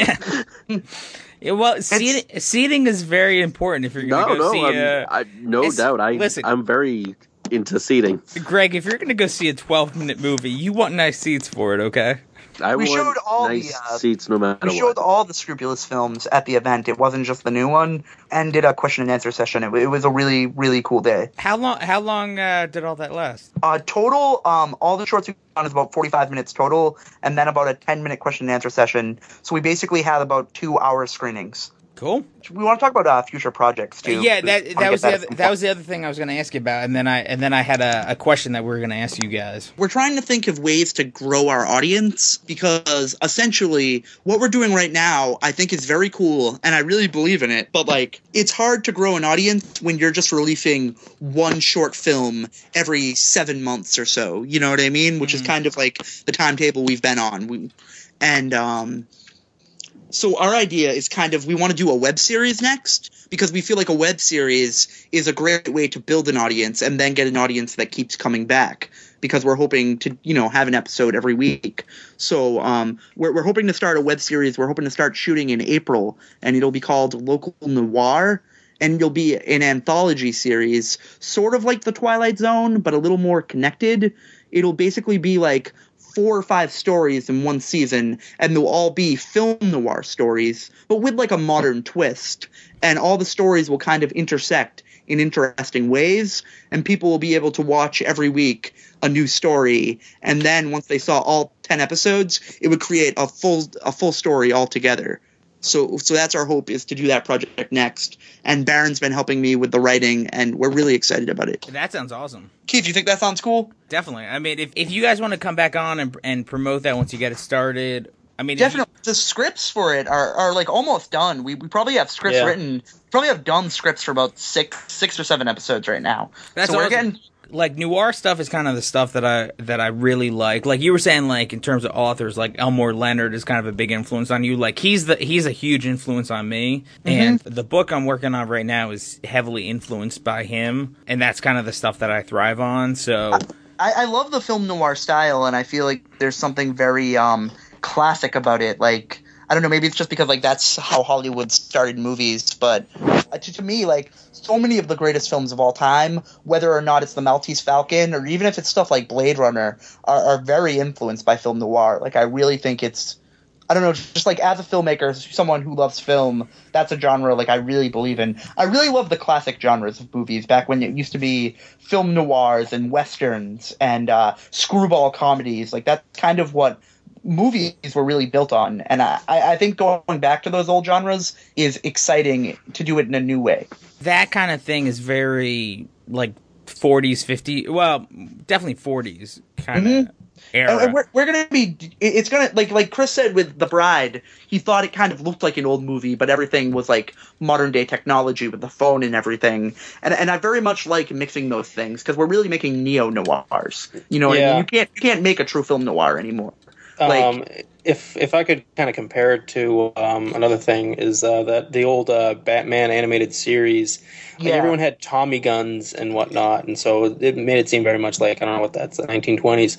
yeah. Yeah, well, seating, seating is very important if you're going to no, go no, see a... I, no doubt. I, listen, I'm very into seating. Greg, if you're going to go see a twelve-minute movie, you want nice seats for it, okay? I we want showed all nice the uh, seats no matter We showed what. all the Scrupulous films at the event. It wasn't just the new one, and did a question and answer session. It, it was a really, really cool day. How long How long uh, did all that last? Uh, total, um, all the shorts we done is about forty-five minutes total, and then about a ten-minute question and answer session. So we basically had about two hour screenings. Cool. We want to talk about uh, future projects too. Yeah, that that was the that other, that was the other thing I was going to ask you about, and then I and then I had a, a question that we were going to ask you guys. We're trying to think of ways to grow our audience because essentially what we're doing right now I think is very cool and I really believe in it. But like it's hard to grow an audience when you're just releasing one short film every seven months or so. You know what I mean? Which mm-hmm. is kind of like the timetable we've been on. We, and um. So our idea is kind of we want to do a web series next because we feel like a web series is a great way to build an audience and then get an audience that keeps coming back because we're hoping to, you know, have an episode every week. So um, we're, we're hoping to start a web series. We're hoping to start shooting in April, and it'll be called Local Noir, and it'll be an anthology series, sort of like The Twilight Zone, but a little more connected. It'll basically be like four or five stories in one season, and they'll all be film noir stories, but with like a modern twist. And all the stories will kind of intersect in interesting ways, and people will be able to watch every week a new story, and then once they saw all ten episodes, it would create a full a full story altogether. So so that's our hope, is to do that project next. And Baron's been helping me with the writing, and we're really excited about it. That sounds awesome. Keith, you think that sounds cool? Definitely. I mean, if, if you guys want to come back on and and promote that once you get it started, I mean, definitely. You, the scripts for it are, are like almost done. We we probably have scripts yeah. written. Probably have done scripts for about six six or seven episodes right now. That's so we're awesome. getting. Like, noir stuff is kind of the stuff that I that I really like. Like you were saying, like in terms of authors, like Elmore Leonard is kind of a big influence on you. Like he's the he's a huge influence on me. Mm-hmm. And the book I'm working on right now is heavily influenced by him, and that's kind of the stuff that I thrive on. So I, I love the film noir style, and I feel like there's something very um, classic about it. Like, I don't know, maybe it's just because like that's how Hollywood started movies, but uh, to, to me, like, so many of the greatest films of all time, whether or not it's the Maltese Falcon or even if it's stuff like Blade Runner, are, are very influenced by film noir. Like, I really think it's, I don't know, just like as a filmmaker, someone who loves film, that's a genre like I really believe in. I really love the classic genres of movies back when it used to be film noirs and westerns and uh, screwball comedies. Like, that's kind of what movies were really built on, and I, I think going back to those old genres is exciting to do it in a new way. That kind of thing is very like forties, fifties, well, definitely forties kind of mm-hmm. era. And we're, we're gonna be, it's gonna, like like Chris said with The Bride, he thought it kind of looked like an old movie, but everything was like modern day technology with the phone and everything. And and I very much like mixing those things, because we're really making neo noirs. You know what yeah. I mean? You can't you can't make a true film noir anymore. Like, um, if if I could kind of compare it to um, another thing is uh, that the old uh, Batman animated series, like yeah. everyone had Tommy guns and whatnot, and so it made it seem very much like, I don't know what that's, the nineteen twenties.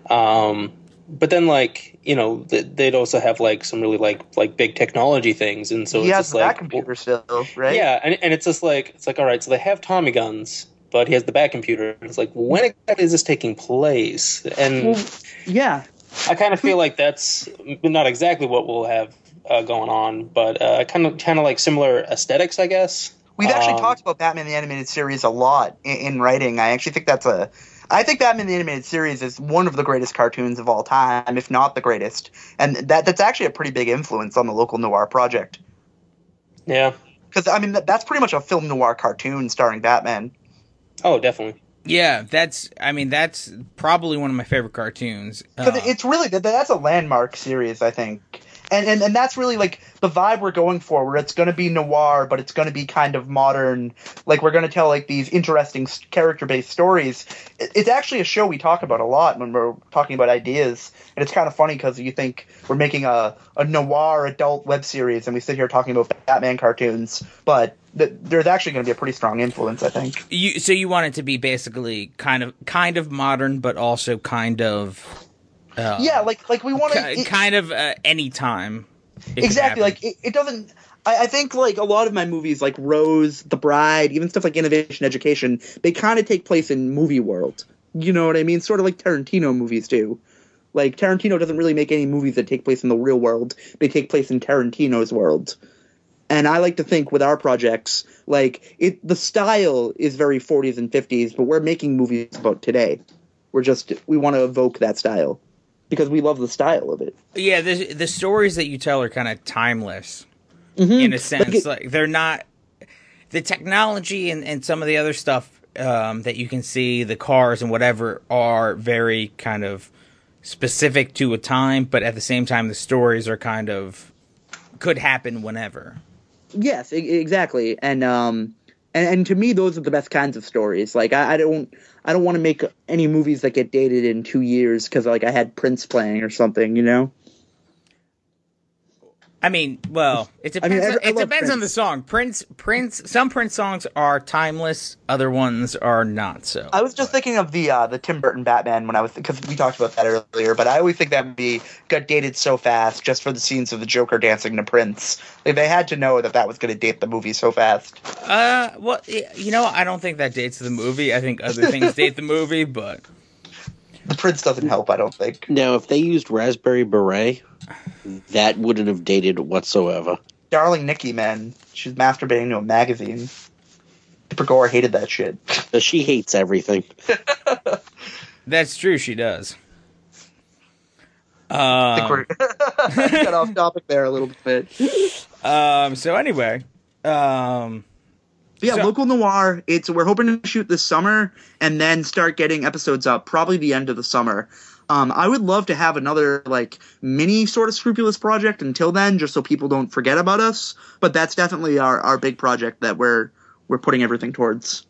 Um, but then, like, you know, they'd also have like some really like like big technology things, and so he it's has just the like Bat computer still, right? Yeah, and and it's just like it's like all right, so they have Tommy guns, but he has the Bat computer. It's like, when exactly is this taking place? And well, yeah. I kind of feel like that's not exactly what we'll have uh, going on, but uh, kind of kind of like similar aesthetics, I guess. We've actually um, talked about Batman the Animated Series a lot in, in writing. I actually think that's a – I think Batman the Animated Series is one of the greatest cartoons of all time, if not the greatest. And that that's actually a pretty big influence on the local noir project. Yeah. Because, I mean, that, that's pretty much a film noir cartoon starring Batman. Oh, definitely. Yeah, that's, I mean, that's probably one of my favorite cartoons. Because uh, it's really, that's a landmark series, I think. And, and and that's really, like, the vibe we're going for, where it's going to be noir, but it's going to be kind of modern. Like, we're going to tell, like, these interesting character-based stories. It's actually a show we talk about a lot when we're talking about ideas. And it's kind of funny because you think we're making a, a noir adult web series, and we sit here talking about Batman cartoons. But th- there's actually going to be a pretty strong influence, I think. You, so you want it to be basically kind of kind of modern, but also kind of... Uh, yeah, like like we want to kind of uh, any time. Exactly, like it, it doesn't. I, I think like a lot of my movies, like Rose, The Bride, even stuff like Innovation Education, they kind of take place in movie world. You know what I mean? Sort of like Tarantino movies do. Like Tarantino doesn't really make any movies that take place in the real world. They take place in Tarantino's world. And I like to think with our projects, like it, the style is very forties and fifties, but we're making movies about today. We're just we want to evoke that style. Because we love the style of it. Yeah, the the stories that you tell are kind of timeless, mm-hmm. in a sense. Like, it, like they're not the technology and, and some of the other stuff um, that you can see, the cars and whatever, are very kind of specific to a time. But at the same time, the stories are kind of could happen whenever. Yes, exactly, and um, and, and to me, those are the best kinds of stories. Like I, I don't. I don't want to make any movies that get dated in two years because, like, I had Prince playing or something, you know? I mean, well, it depends. I mean, I, I it depends Prince. on the song. Prince, Prince. Some Prince songs are timeless. Other ones are not so. I was just thinking of the uh, the Tim Burton Batman when I was because we talked about that earlier. But I always think that movie got dated so fast just for the scenes of the Joker dancing to Prince. Like, they had to know that that was going to date the movie so fast. Uh, well, you know, I don't think that dates the movie. I think other things date the movie, but the Prince doesn't help. I don't think. Now, if they used Raspberry Beret, that wouldn't have dated whatsoever. Darling Nikki, man. She's masturbating to a magazine. Gore hated that shit. She hates everything. That's true, she does. Um, I think we're got off topic there a little bit. Um, so anyway, um, But yeah, so, Local Noir. It's we're hoping to shoot this summer and then start getting episodes up probably the end of the summer. Um, I would love to have another like mini sort of Scrupulous project until then, just so people don't forget about us. But that's definitely our, our big project that we're we're putting everything towards.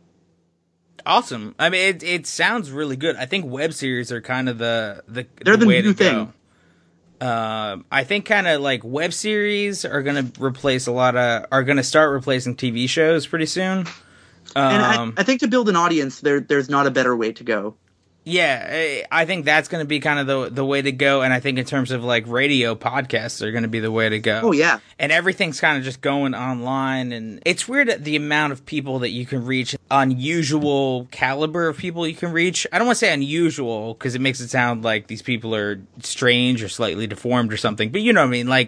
Awesome. I mean, it it sounds really good. I think web series are kind of the the, They're the the way new to thing. go. Um, I think kind of like web series are going to replace a lot of are going to start replacing T V shows pretty soon. Um, And I, I think to build an audience, there there's not a better way to go. Yeah, I- I think that's going to be kind of the the way to go, and I think in terms of like radio podcasts are going to be the way to go. Oh yeah, And everything's kind of just going online, and it's weird that the amount of people that you can reach, unusual caliber of people you can reach. I don't want to say unusual because it makes it sound like these people are strange or slightly deformed or something, but you know what I mean, like,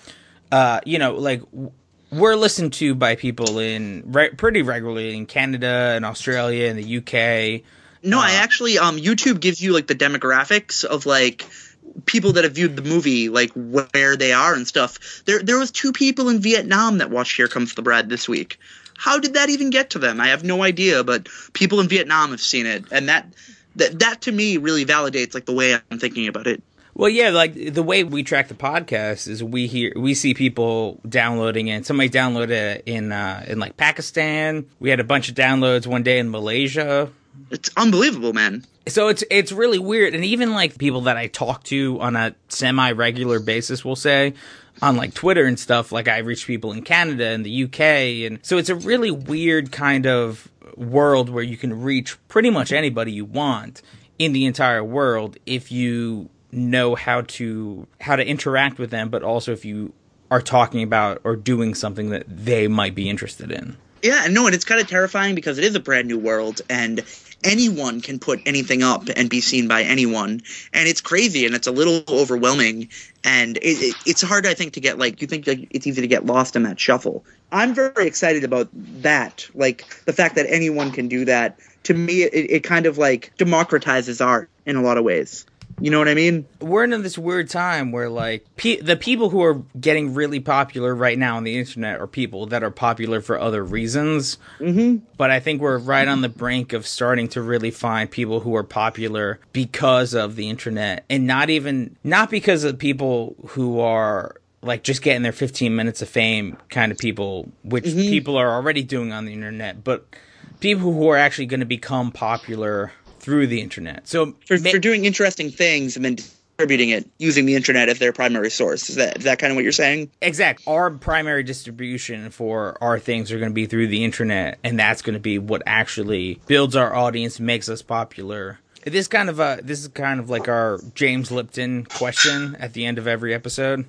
uh, you know, like. We're listened to by people in re- pretty regularly in Canada and Australia and the U K. no, Uh, I actually um YouTube gives you like the demographics of like people that have viewed the movie, like where they are and stuff. There there was two people in Vietnam that watched Here Comes the Bride this week. How did that even get to them? I have no idea, but people in Vietnam have seen it, and that that that to me really validates like the way I'm thinking about it. Well, yeah, like the way we track the podcast is we hear we see people downloading it. Somebody downloaded it in uh, in like Pakistan. We had a bunch of downloads one day in Malaysia. It's unbelievable, man. So it's it's really weird, and even like people that I talk to on a semi regular basis, we'll say on like Twitter and stuff. Like I reach people in Canada and the U K, and so it's a really weird kind of world where you can reach pretty much anybody you want in the entire world if you know how to how to interact with them, but also if you are talking about or doing something that they might be interested in. Yeah, no, and it's kind of terrifying because it is a brand new world, and anyone can put anything up and be seen by anyone, and it's crazy, and it's a little overwhelming, and it, it, it's hard, I think, to get, like, you think like, it's easy to get lost in that shuffle. I'm very excited about that, like, the fact that anyone can do that. To me, it, it kind of, like, democratizes art in a lot of ways. You know what I mean? We're in this weird time where, like, pe- the people who are getting really popular right now on the internet are people that are popular for other reasons. Mm-hmm. But I think we're right on the brink of starting to really find people who are popular because of the internet, and not even not because of people who are like just getting their fifteen minutes of fame kind of people, which Mm-hmm. people are already doing on the internet, but people who are actually going to become popular through the internet. So For, ma- for doing interesting things and then distributing it using the internet as their primary source. Is that is that kind of what you're saying? Exactly. Our primary distribution for our things are going to be through the internet, and that's going to be what actually builds our audience, makes us popular. This kind of a this is kind of like our James Lipton question at the end of every episode,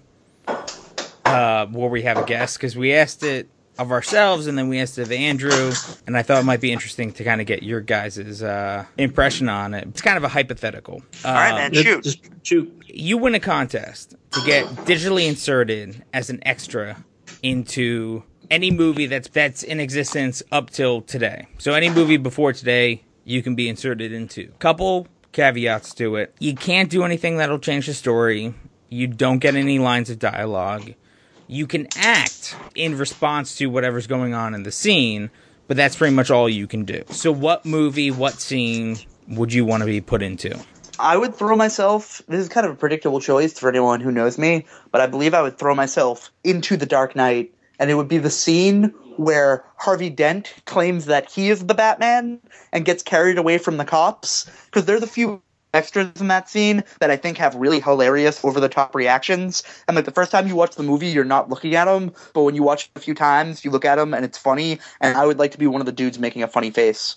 uh, where we have a guest, because we asked it of ourselves, and then we asked it of Andrew, and I thought it might be interesting to kind of get your guys' uh, impression on it. It's kind of a hypothetical. All right, Um, man, Just- shoot. just shoot. You win a contest to get digitally inserted as an extra into any movie that's that's in existence up till today. So any movie before today, you can be inserted into. Couple caveats to it. You can't do anything that'll change the story. You don't get any lines of dialogue. You can act in response to whatever's going on in the scene, but that's pretty much all you can do. So what movie, what scene would you want to be put into? I would throw myself, this is kind of a predictable choice for anyone who knows me, but I believe I would throw myself into The Dark Knight, and it would be the scene where Harvey Dent claims that he is the Batman and gets carried away from the cops, because they're the few extras in that scene that I think have really hilarious over-the-top reactions. And like the first time you watch the movie, you're not looking at them, but when you watch it a few times, you look at them and it's funny, and I would like to be one of the dudes making a funny face.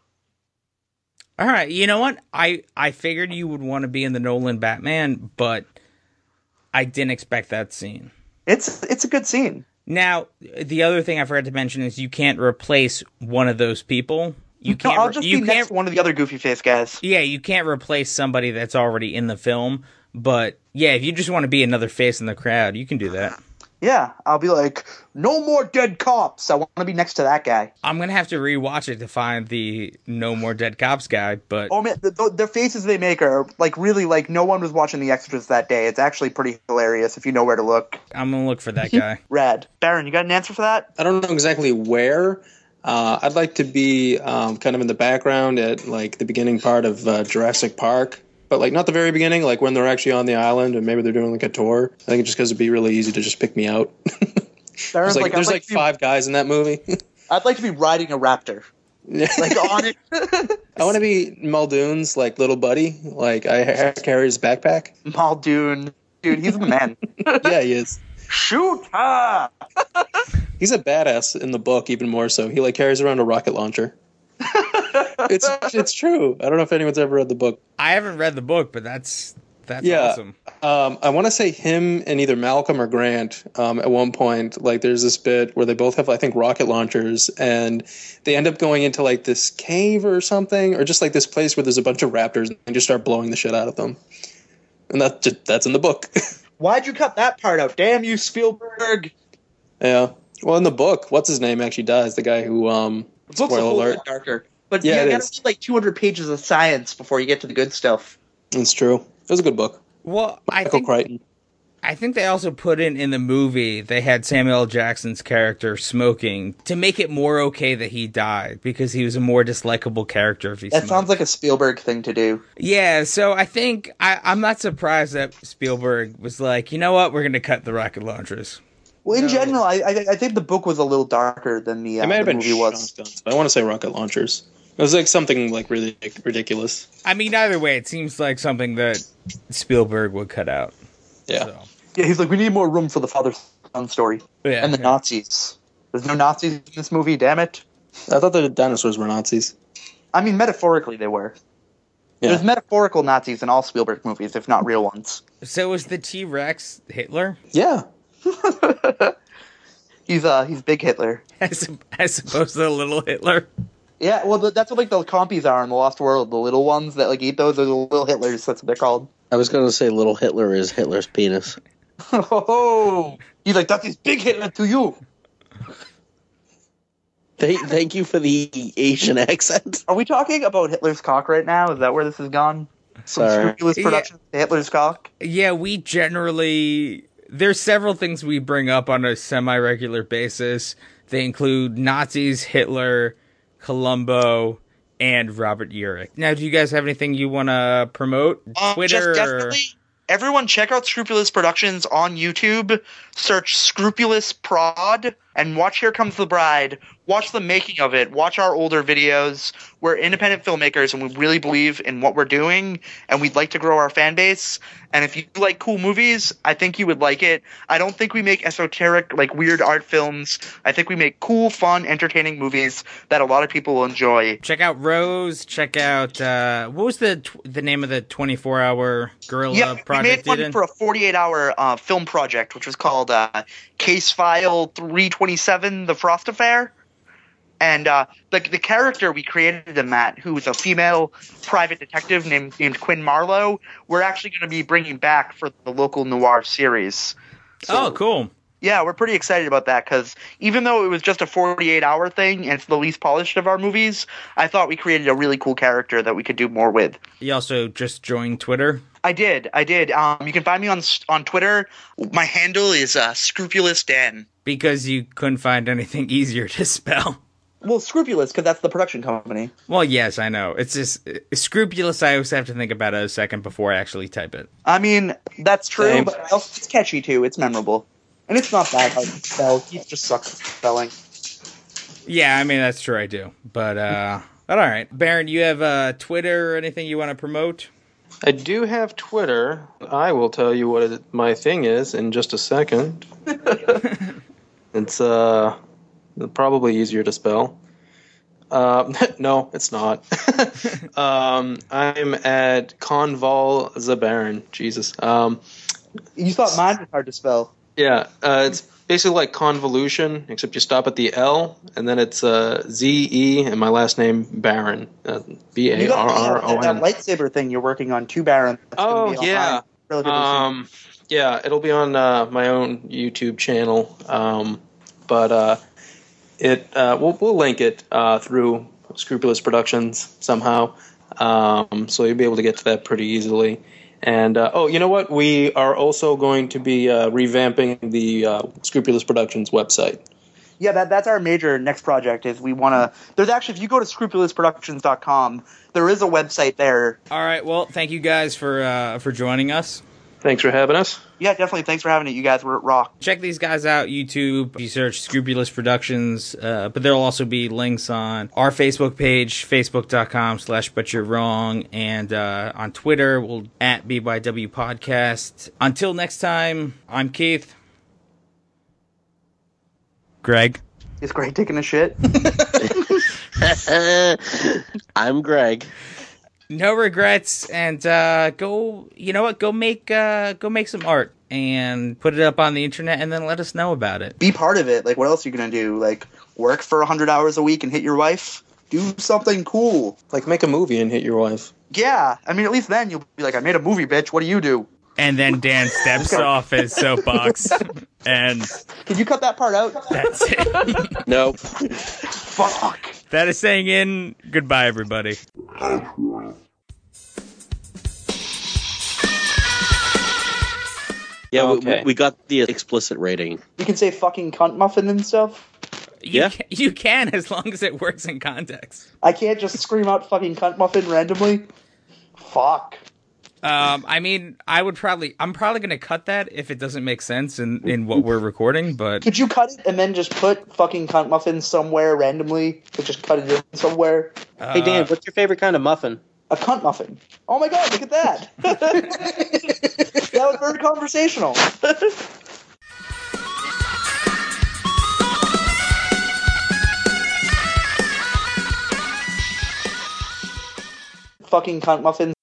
All right, you know what? I, I figured you would want to be in the Nolan Batman, but I didn't expect that scene. It's it's a good scene. Now, the other thing I forgot to mention is you can't replace one of those people. You No, can't. I'll re- just you be can't. next to one of the other goofy face guys. Yeah, you can't replace somebody that's already in the film. But yeah, if you just want to be another face in the crowd, you can do that. Yeah, I'll be like, no more dead cops. I want to be next to that guy. I'm gonna have to rewatch it to find the No More Dead Cops guy, but Oh man, the, the, the faces they make are like really like no one was watching The Extras that day. It's actually pretty hilarious if you know where to look. I'm gonna look for that guy. Rad. Baron, you got an answer for that? I don't know exactly where. Uh, I'd like to be um, kind of in the background at like the beginning part of uh, Jurassic Park. But, like, not the very beginning, like when they're actually on the island and maybe they're doing, like, a tour. I think it's just because it'd be really easy to just pick me out. there's, like, like, there's, like, like, five be, guys in that movie. I'd like to be riding a raptor. Like, on it. I want to be Muldoon's, like, little buddy. Like, I carry his backpack. Muldoon. Dude, he's the man. Yeah, he is. Shoot her! He's a badass in the book, even more so. He, like, carries around a rocket launcher. It's it's true. I don't know if anyone's ever read the book. I haven't read the book, but that's that's yeah. awesome. Um, I want to say him and either Malcolm or Grant um, at one point, like there's this bit where they both have, I think, rocket launchers, and they end up going into like this cave or something, or just like this place where there's a bunch of raptors and just start blowing the shit out of them. And that just, that's in the book. Why'd you cut that part out? Damn you, Spielberg. Yeah. Well, in the book, what's his name actually dies. The guy who, um, the book's a whole lot darker. But yeah, you gotta read like two hundred pages of science before you get to the good stuff. It's true. It was a good book. Well, Michael I think Crichton. I think they also put in in the movie, they had Samuel L. Jackson's character smoking to make it more okay that he died because he was a more dislikable character if he That smoked. sounds like a Spielberg thing to do. Yeah, so I think I, I'm not surprised that Spielberg was like, you know what, we're going to cut the rocket launchers. Well, in No. general, I, I I think the book was a little darker than the, uh, It might have the been movie was. shotguns, but I want to say rocket launchers. It was like something like really ridiculous. I mean, either way, it seems like something that Spielberg would cut out. Yeah. So. Yeah, he's like, we need more room for the father-son story. Yeah, and the yeah. Nazis. There's no Nazis in this movie, damn it. I thought the dinosaurs were Nazis. I mean, metaphorically they were. Yeah. There's metaphorical Nazis in all Spielberg movies, if not real ones. So was the T-Rex Hitler? Yeah. he's uh he's big Hitler. As, as opposed to the little Hitler? Yeah, well, that's what like the compies are in the Lost World. The little ones that like eat those are the little Hitlers. That's what they're called. I was going to say little Hitler is Hitler's penis. Oh, he's like, that is big Hitler to you. Thank, thank you for the Asian accent. Are we talking about Hitler's cock right now? Is that where this has gone? Some Sorry. scrupulous Yeah. production of Hitler's cock? Yeah, we generally... There's several things we bring up on a semi-regular basis. They include Nazis, Hitler, Columbo, and Robert Urich. Now, do you guys have anything you want to promote? Um, Twitter? just definitely, everyone check out Scrupulous Productions on YouTube. Search Scrupulous Prod and watch Here Comes the Bride. Watch the making of it. Watch our older videos. We're independent filmmakers and we really believe in what we're doing and we'd like to grow our fan base. And if you like cool movies, I think you would like it. I don't think we make esoteric, like weird art films. I think we make cool, fun, entertaining movies that a lot of people will enjoy. Check out Rose. Check out... Uh, what was the tw- the name of the twenty-four hour Guerrilla Yeah, we project? made one you did? for a forty-eight hour uh, film project, which was called uh, Case File three twenty-seven, The Frost Affair. And uh, the the character we created in that, who was a female private detective named named Quinn Marlowe, we're actually going to be bringing back for the local noir series. So, Oh, cool. yeah, we're pretty excited about that because even though it was just a forty-eight hour thing and it's the least polished of our movies, I thought we created a really cool character that we could do more with. You also just joined Twitter. I did, I did. Um, you can find me on on Twitter. My handle is uh, Scrupulous Dan. Because you couldn't find anything easier to spell. Well, Scrupulous, because that's the production company. Well, yes, I know. It's just uh, scrupulous. I always have to think about it a second before I actually type it. I mean, that's true, Same. but also it's catchy too. It's memorable. And it's not that hard to spell. Keith just sucks at spelling. Yeah, I mean, that's true. I do. But, uh, but all right. Baron, you have uh, Twitter or anything you want to promote? I do have Twitter. I will tell you what it, my thing is in just a second. It's uh probably easier to spell. Uh, no, it's not. um, I'm at Convol Zabaron. Jesus. Um, You thought mine was hard to spell. yeah, uh, it's basically like convolution, except you stop at the L, and then it's uh, Z E, and my last name Baron. Uh, B You A got R R O that, that N. lightsaber thing you're working on too, Baron. That's gonna Oh be online yeah. relatively soon. Um, Yeah, it'll be on uh, my own YouTube channel, um, but uh, it uh, we'll, we'll link it uh, through Scrupulous Productions somehow, um, so you'll be able to get to that pretty easily. And uh, oh, you know what? We are also going to be uh, revamping the uh, Scrupulous Productions website. Yeah, that that's our major next project. Is we want to. There's actually, if you go to scrupulous productions dot com, there is a website there. All right. Well, thank you guys for uh, for joining us. Thanks for having us. Yeah, definitely. Thanks for having it. You guys were rock. Check these guys out, YouTube. You search Scrupulous Productions, uh, but there'll also be links on our Facebook page, facebook.com slash but you're wrong, and uh, on Twitter, we'll at B Y W Podcast. Until next time, I'm Keith. Greg. Is Greg taking a shit? I'm Greg. No regrets, and uh, go. You know what? Go make uh, go make some art and put it up on the internet, and then let us know about it. Be part of it. Like, what else are you gonna do? Like, work for a hundred hours a week and hit your wife? Do something cool. Like, make a movie and hit your wife. Yeah, I mean, at least then you'll be like, I made a movie, bitch. What do you do? And then Dan steps off his soapbox, and Can you cut that part out? that's it. No. Fuck. That is saying in goodbye, everybody. Yeah, Okay. we, we got the explicit rating. You can say fucking cunt muffin and stuff. You Yeah. can, you can, as long as it works in context. I can't just scream out fucking cunt muffin randomly. Fuck. Um, I mean, I would probably, I'm probably going to cut that if it doesn't make sense in, in what we're recording, but Could you cut it and then just put fucking cunt muffin somewhere randomly? But just cut it in somewhere. uh, Hey, Dan, what's your favorite kind of muffin? A cunt muffin. Oh my god, look at that. That was very conversational. Fucking cunt muffin